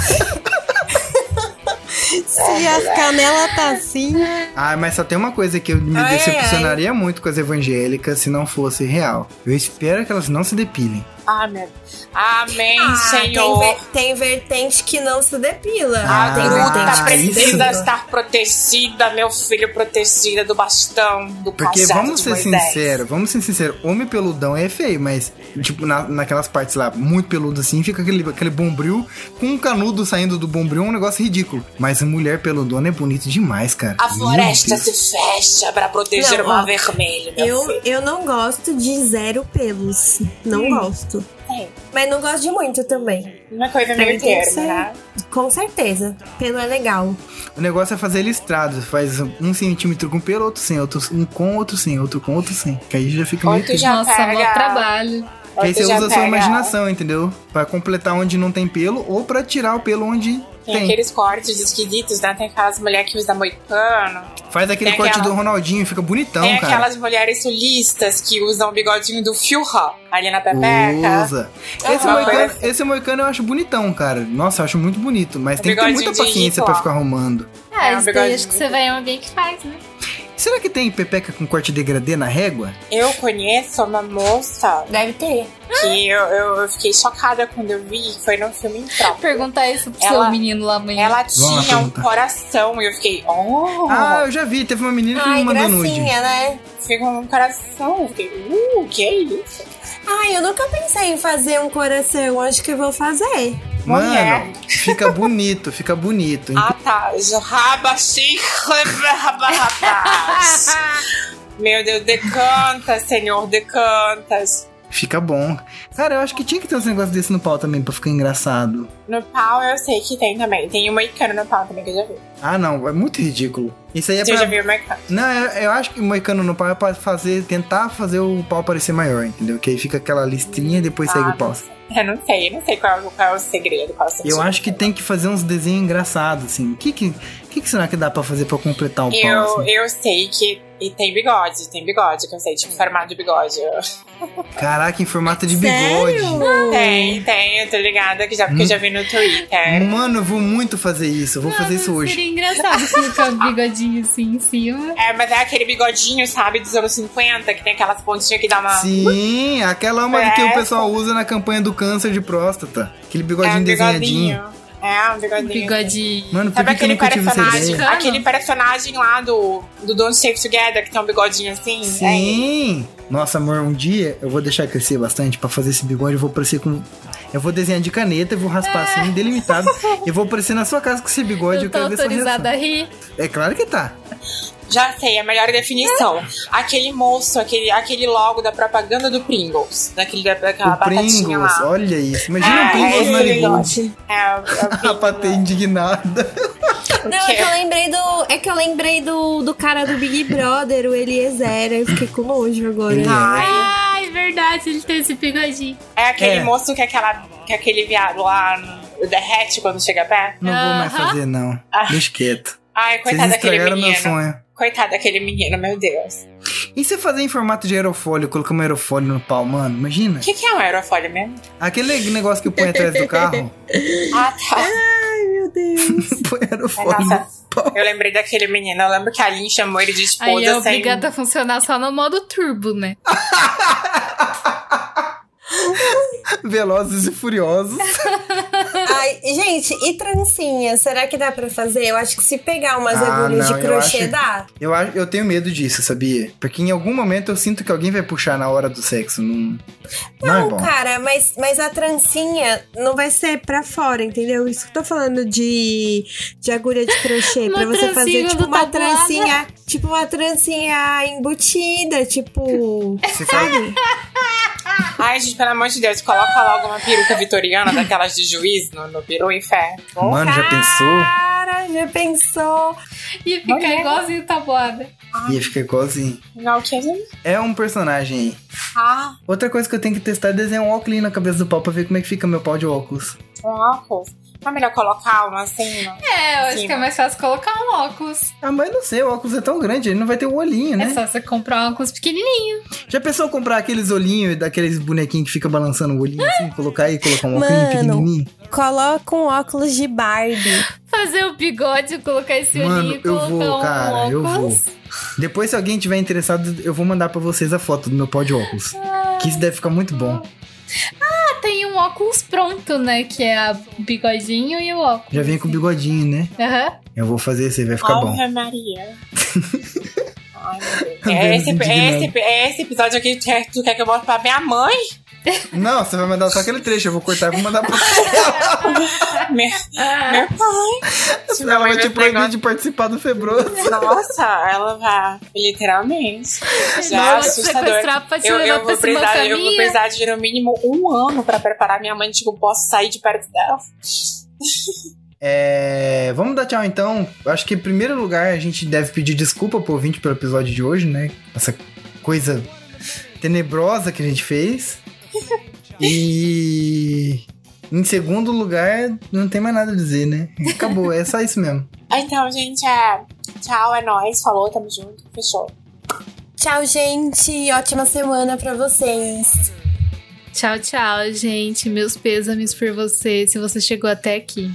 Se as canelas tá assim... Ah, mas só tem uma coisa que eu me Ai, decepcionaria muito com as evangélicas se não fosse real. Eu espero que elas não se depilem. Ah, meu Deus. Amém, Ah, tem, Senhor. ver- tem vertente que não se depila. Ah, tem Luta vertente que precisa se estar protegida, meu filho, protegida do bastão, do Porque cajado vamos de ser Moisés. sinceros, vamos ser sinceros, homem peludão é feio, mas tipo, na, naquelas partes lá, muito peludo assim, fica aquele, aquele bombril com um canudo saindo do bombril, é um negócio ridículo. Mas a mulher peludona é bonito demais, cara. A Meu floresta Deus. se fecha pra proteger Não, o mar ó, vermelho, meu Eu, filho. eu não gosto de zero pelos. Não gosto. É, Mas não gosto de muito também. uma coisa Também meio tem que termo, ser- né? Com certeza. Pelo é legal. O negócio é fazer listrado, faz um centímetro com pelo, outro sem, outro um com, outro sem, outro com, outro sem. Que aí já fica meio Outro que... já Nossa, pega- mó trabalho. Que aí outro você já usa a sua pega- imaginação, entendeu? Pra completar onde não tem pelo ou pra tirar o pelo onde Tem, tem. aqueles cortes esquisitos, né? Tem aquelas mulheres que usam moicano. Faz aquele tem corte aquela- do Ronaldinho, fica bonitão, Tem cara. aquelas mulheres sulistas que usam o bigodinho do Führer ali na pepeca. Usa. Esse, Aham. moicano, esse moicano eu acho bonitão, cara. Nossa, eu acho muito bonito. Mas O tem que ter bigodinho muita de paciência Hitler. pra ficar arrumando. Ah, É, um isso daí bigodinho. acho que você vai em alguém que faz, né? Será que tem pepeca com corte degradê na régua? Eu conheço uma moça Deve ter. que eu, eu, eu fiquei chocada quando eu vi, foi no filme Impróprio. Perguntar isso pro Ela- seu menino lá amanhã. Ela Vamos lá tinha um perguntar. coração e eu fiquei, oh, Ah, eu já vi. Teve uma menina que Ai, me mandou nude. gracinha, né? fica um coração. Eu fiquei, uh, que é isso? Ai, eu nunca pensei em fazer um coração. Acho que eu vou fazer. Mulher. Mano, fica bonito, fica bonito. Ah, tá. Rabaxi, rabas. Meu Deus, decanta, Senhor, decantas. Fica bom. Cara, eu acho que tinha que ter uns negócios desse no pau também, pra ficar engraçado. No pau eu sei que tem também. Tem um moicano no pau também que eu já vi. Ah, não, é muito ridículo. Isso aí é Você pra... já viu o moicano? Não, eu, eu acho que o moicano no pau é pra fazer, tentar fazer o pau parecer maior, entendeu? Que aí fica aquela listrinha e depois Ah, segue o pau. Eu não sei, eu não sei qual, qual é o segredo, qual é o sentido. Eu acho que tem que fazer uns desenhos engraçados, assim. O que que, que que será que dá pra fazer pra completar o pau, Eu, assim? eu sei que e tem bigode, tem bigode, que eu sei, tipo, formato de bigode. Caraca, em formato de Sério? bigode. Tem, tem, eu tô ligada, que já, porque eu já vi no Twitter. Mano, eu vou muito fazer isso. Eu vou fazer isso hoje. Seria engraçado colocar um bigodinho assim em cima. É, mas é aquele bigodinho, sabe, dos anos cinquenta, que tem aquelas pontinhas que dá uma... Sim, aquela uma É. que o pessoal usa na campanha do câncer de próstata. Aquele É bigodinho um desenhadinho. bigodinho. É, um bigodinho. Bigode. Mano, por Sabe que, que eu aquele nunca tive essa personagem, ideia? aquele personagem lá do, do Don't Stay Together, que tem um bigodinho assim? Sim! Nossa, amor, um dia eu vou deixar crescer bastante pra fazer esse bigode. Eu vou aparecer com... Eu vou desenhar de caneta, eu vou raspar assim, delimitado. E vou aparecer na sua casa com esse bigode. Eu tô quero ver sua autorizada a reação. rir. É claro que tá. Já sei, a melhor definição. Aquele moço, aquele, aquele logo da propaganda do Pringles. Daquele, daquela O batatinha Pringles, lá. olha isso. Imagina É, um Pringles esse Malibu. bigode. É, é o A Pringles. patê indignada. Não, é que eu lembrei do. É que eu lembrei do, do cara do Big Brother, o Eliezer. Eu fiquei com nojo agora. Ele é. Ai, Ai, verdade, ele tem esse bigodinho. é aquele É. moço que, é aquela, que é aquele viado lá no, derrete quando chega perto. Não vou mais Aham. fazer, não. Ah. Deixa quieto. Ai, Vocês coitado daquele estragaram meu menino. sonho. Coitado daquele menino, meu Deus. E se fazer em formato de aerofólio, colocar um aerofólio no pau, mano? Imagina. O que, que é um aerofólio mesmo? Aquele negócio que põe atrás do carro. Ah, tá. Ai, meu Deus. Põe aerofólio Nossa. no pau. Eu lembrei daquele menino. Eu lembro que a Lin chamou ele de esposa Aí é sem... obrigada a funcionar só no modo turbo, né? Velozes e Furiosos. Ai, gente, e trancinha? Será que dá pra fazer? Eu acho que se pegar umas Ah, agulhas não, de eu crochê, acho- dá. Eu, acho- eu tenho medo disso, sabia? Porque em algum momento eu sinto que alguém vai puxar na hora do sexo. Não, não, é Não, bom. cara, mas, mas a trancinha não vai ser pra fora, entendeu? Isso que eu tô falando de, de agulha de crochê. Uma pra você fazer, trancinha tipo, do uma tabuada. trancinha. Tipo, uma trancinha embutida, tipo. Você sabe? Ai, gente, pelo amor de Deus, coloca logo uma peruca vitoriana daquelas de juiz no, no peru e fé. Mano, já pensou? Cara, já pensou? Ia ficar Mulher. igualzinho tabuada. Ia ficar igualzinho. Igual o que, gente? É um personagem aí. Ah, Outra coisa que eu tenho que testar é desenhar um óculos na cabeça do pau pra ver como é que fica meu pau de óculos. um óculos. Não é melhor colocar uma assim, não? É, eu acho Sim. que é mais fácil colocar um óculos. Ah, mas não sei, o óculos é tão grande, ele não vai ter o olhinho, né? É só você comprar um óculos pequenininho. Já pensou comprar aqueles olhinhos, daqueles bonequinhos que fica balançando o olhinho assim, colocar aí, colocar um óculos Mano. pequenininho? Coloca um óculos de Barbie. Fazer o bigode, colocar esse olhinho Mano, e eu colocar vou, um cara, eu óculos. vou. Depois, se alguém tiver interessado, eu vou mandar pra vocês a foto do meu pau de óculos. Que isso deve ficar muito bom. Ah, tem um óculos pronto, né? Que é o bigodinho e o óculos. Já vem com o bigodinho, né? Aham. Eu vou fazer esse, vai ficar bom. Ave Maria. Ai, meu Deus. Vênus É esse, é, indignado. esse, é esse episódio aqui que tu quer- tu quer que eu bote pra minha mãe? Não, você vai mandar só aquele trecho, eu vou cortar e vou mandar pra Meu, meu pai. Se minha ela. mãe Vai te ver proibir negócio- de participar do Febroso. Nossa, ela vai. Literalmente. Já é Vai te assustador. sequestrar pra te Eu, levar eu, pra vou esse mau precisar, eu vou caminho. precisar de no mínimo um ano pra preparar minha mãe. Tipo, posso sair de perto dela. É, vamos dar tchau então. Acho que em primeiro lugar a gente deve pedir desculpa pro ouvinte pelo episódio de hoje, né? Essa coisa tenebrosa que a gente fez. E em segundo lugar, não tem mais nada a dizer, né? Acabou, é só isso mesmo. Então, gente, é. Tchau, é nóis. Falou, tamo junto. Fechou. Tchau, gente. Ótima semana pra vocês. Tchau, tchau, gente. Meus pêsames por você, se você chegou até aqui.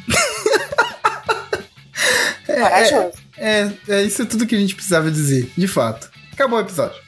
Corajoso. É, é isso tudo que a gente precisava dizer, de fato. Acabou o episódio.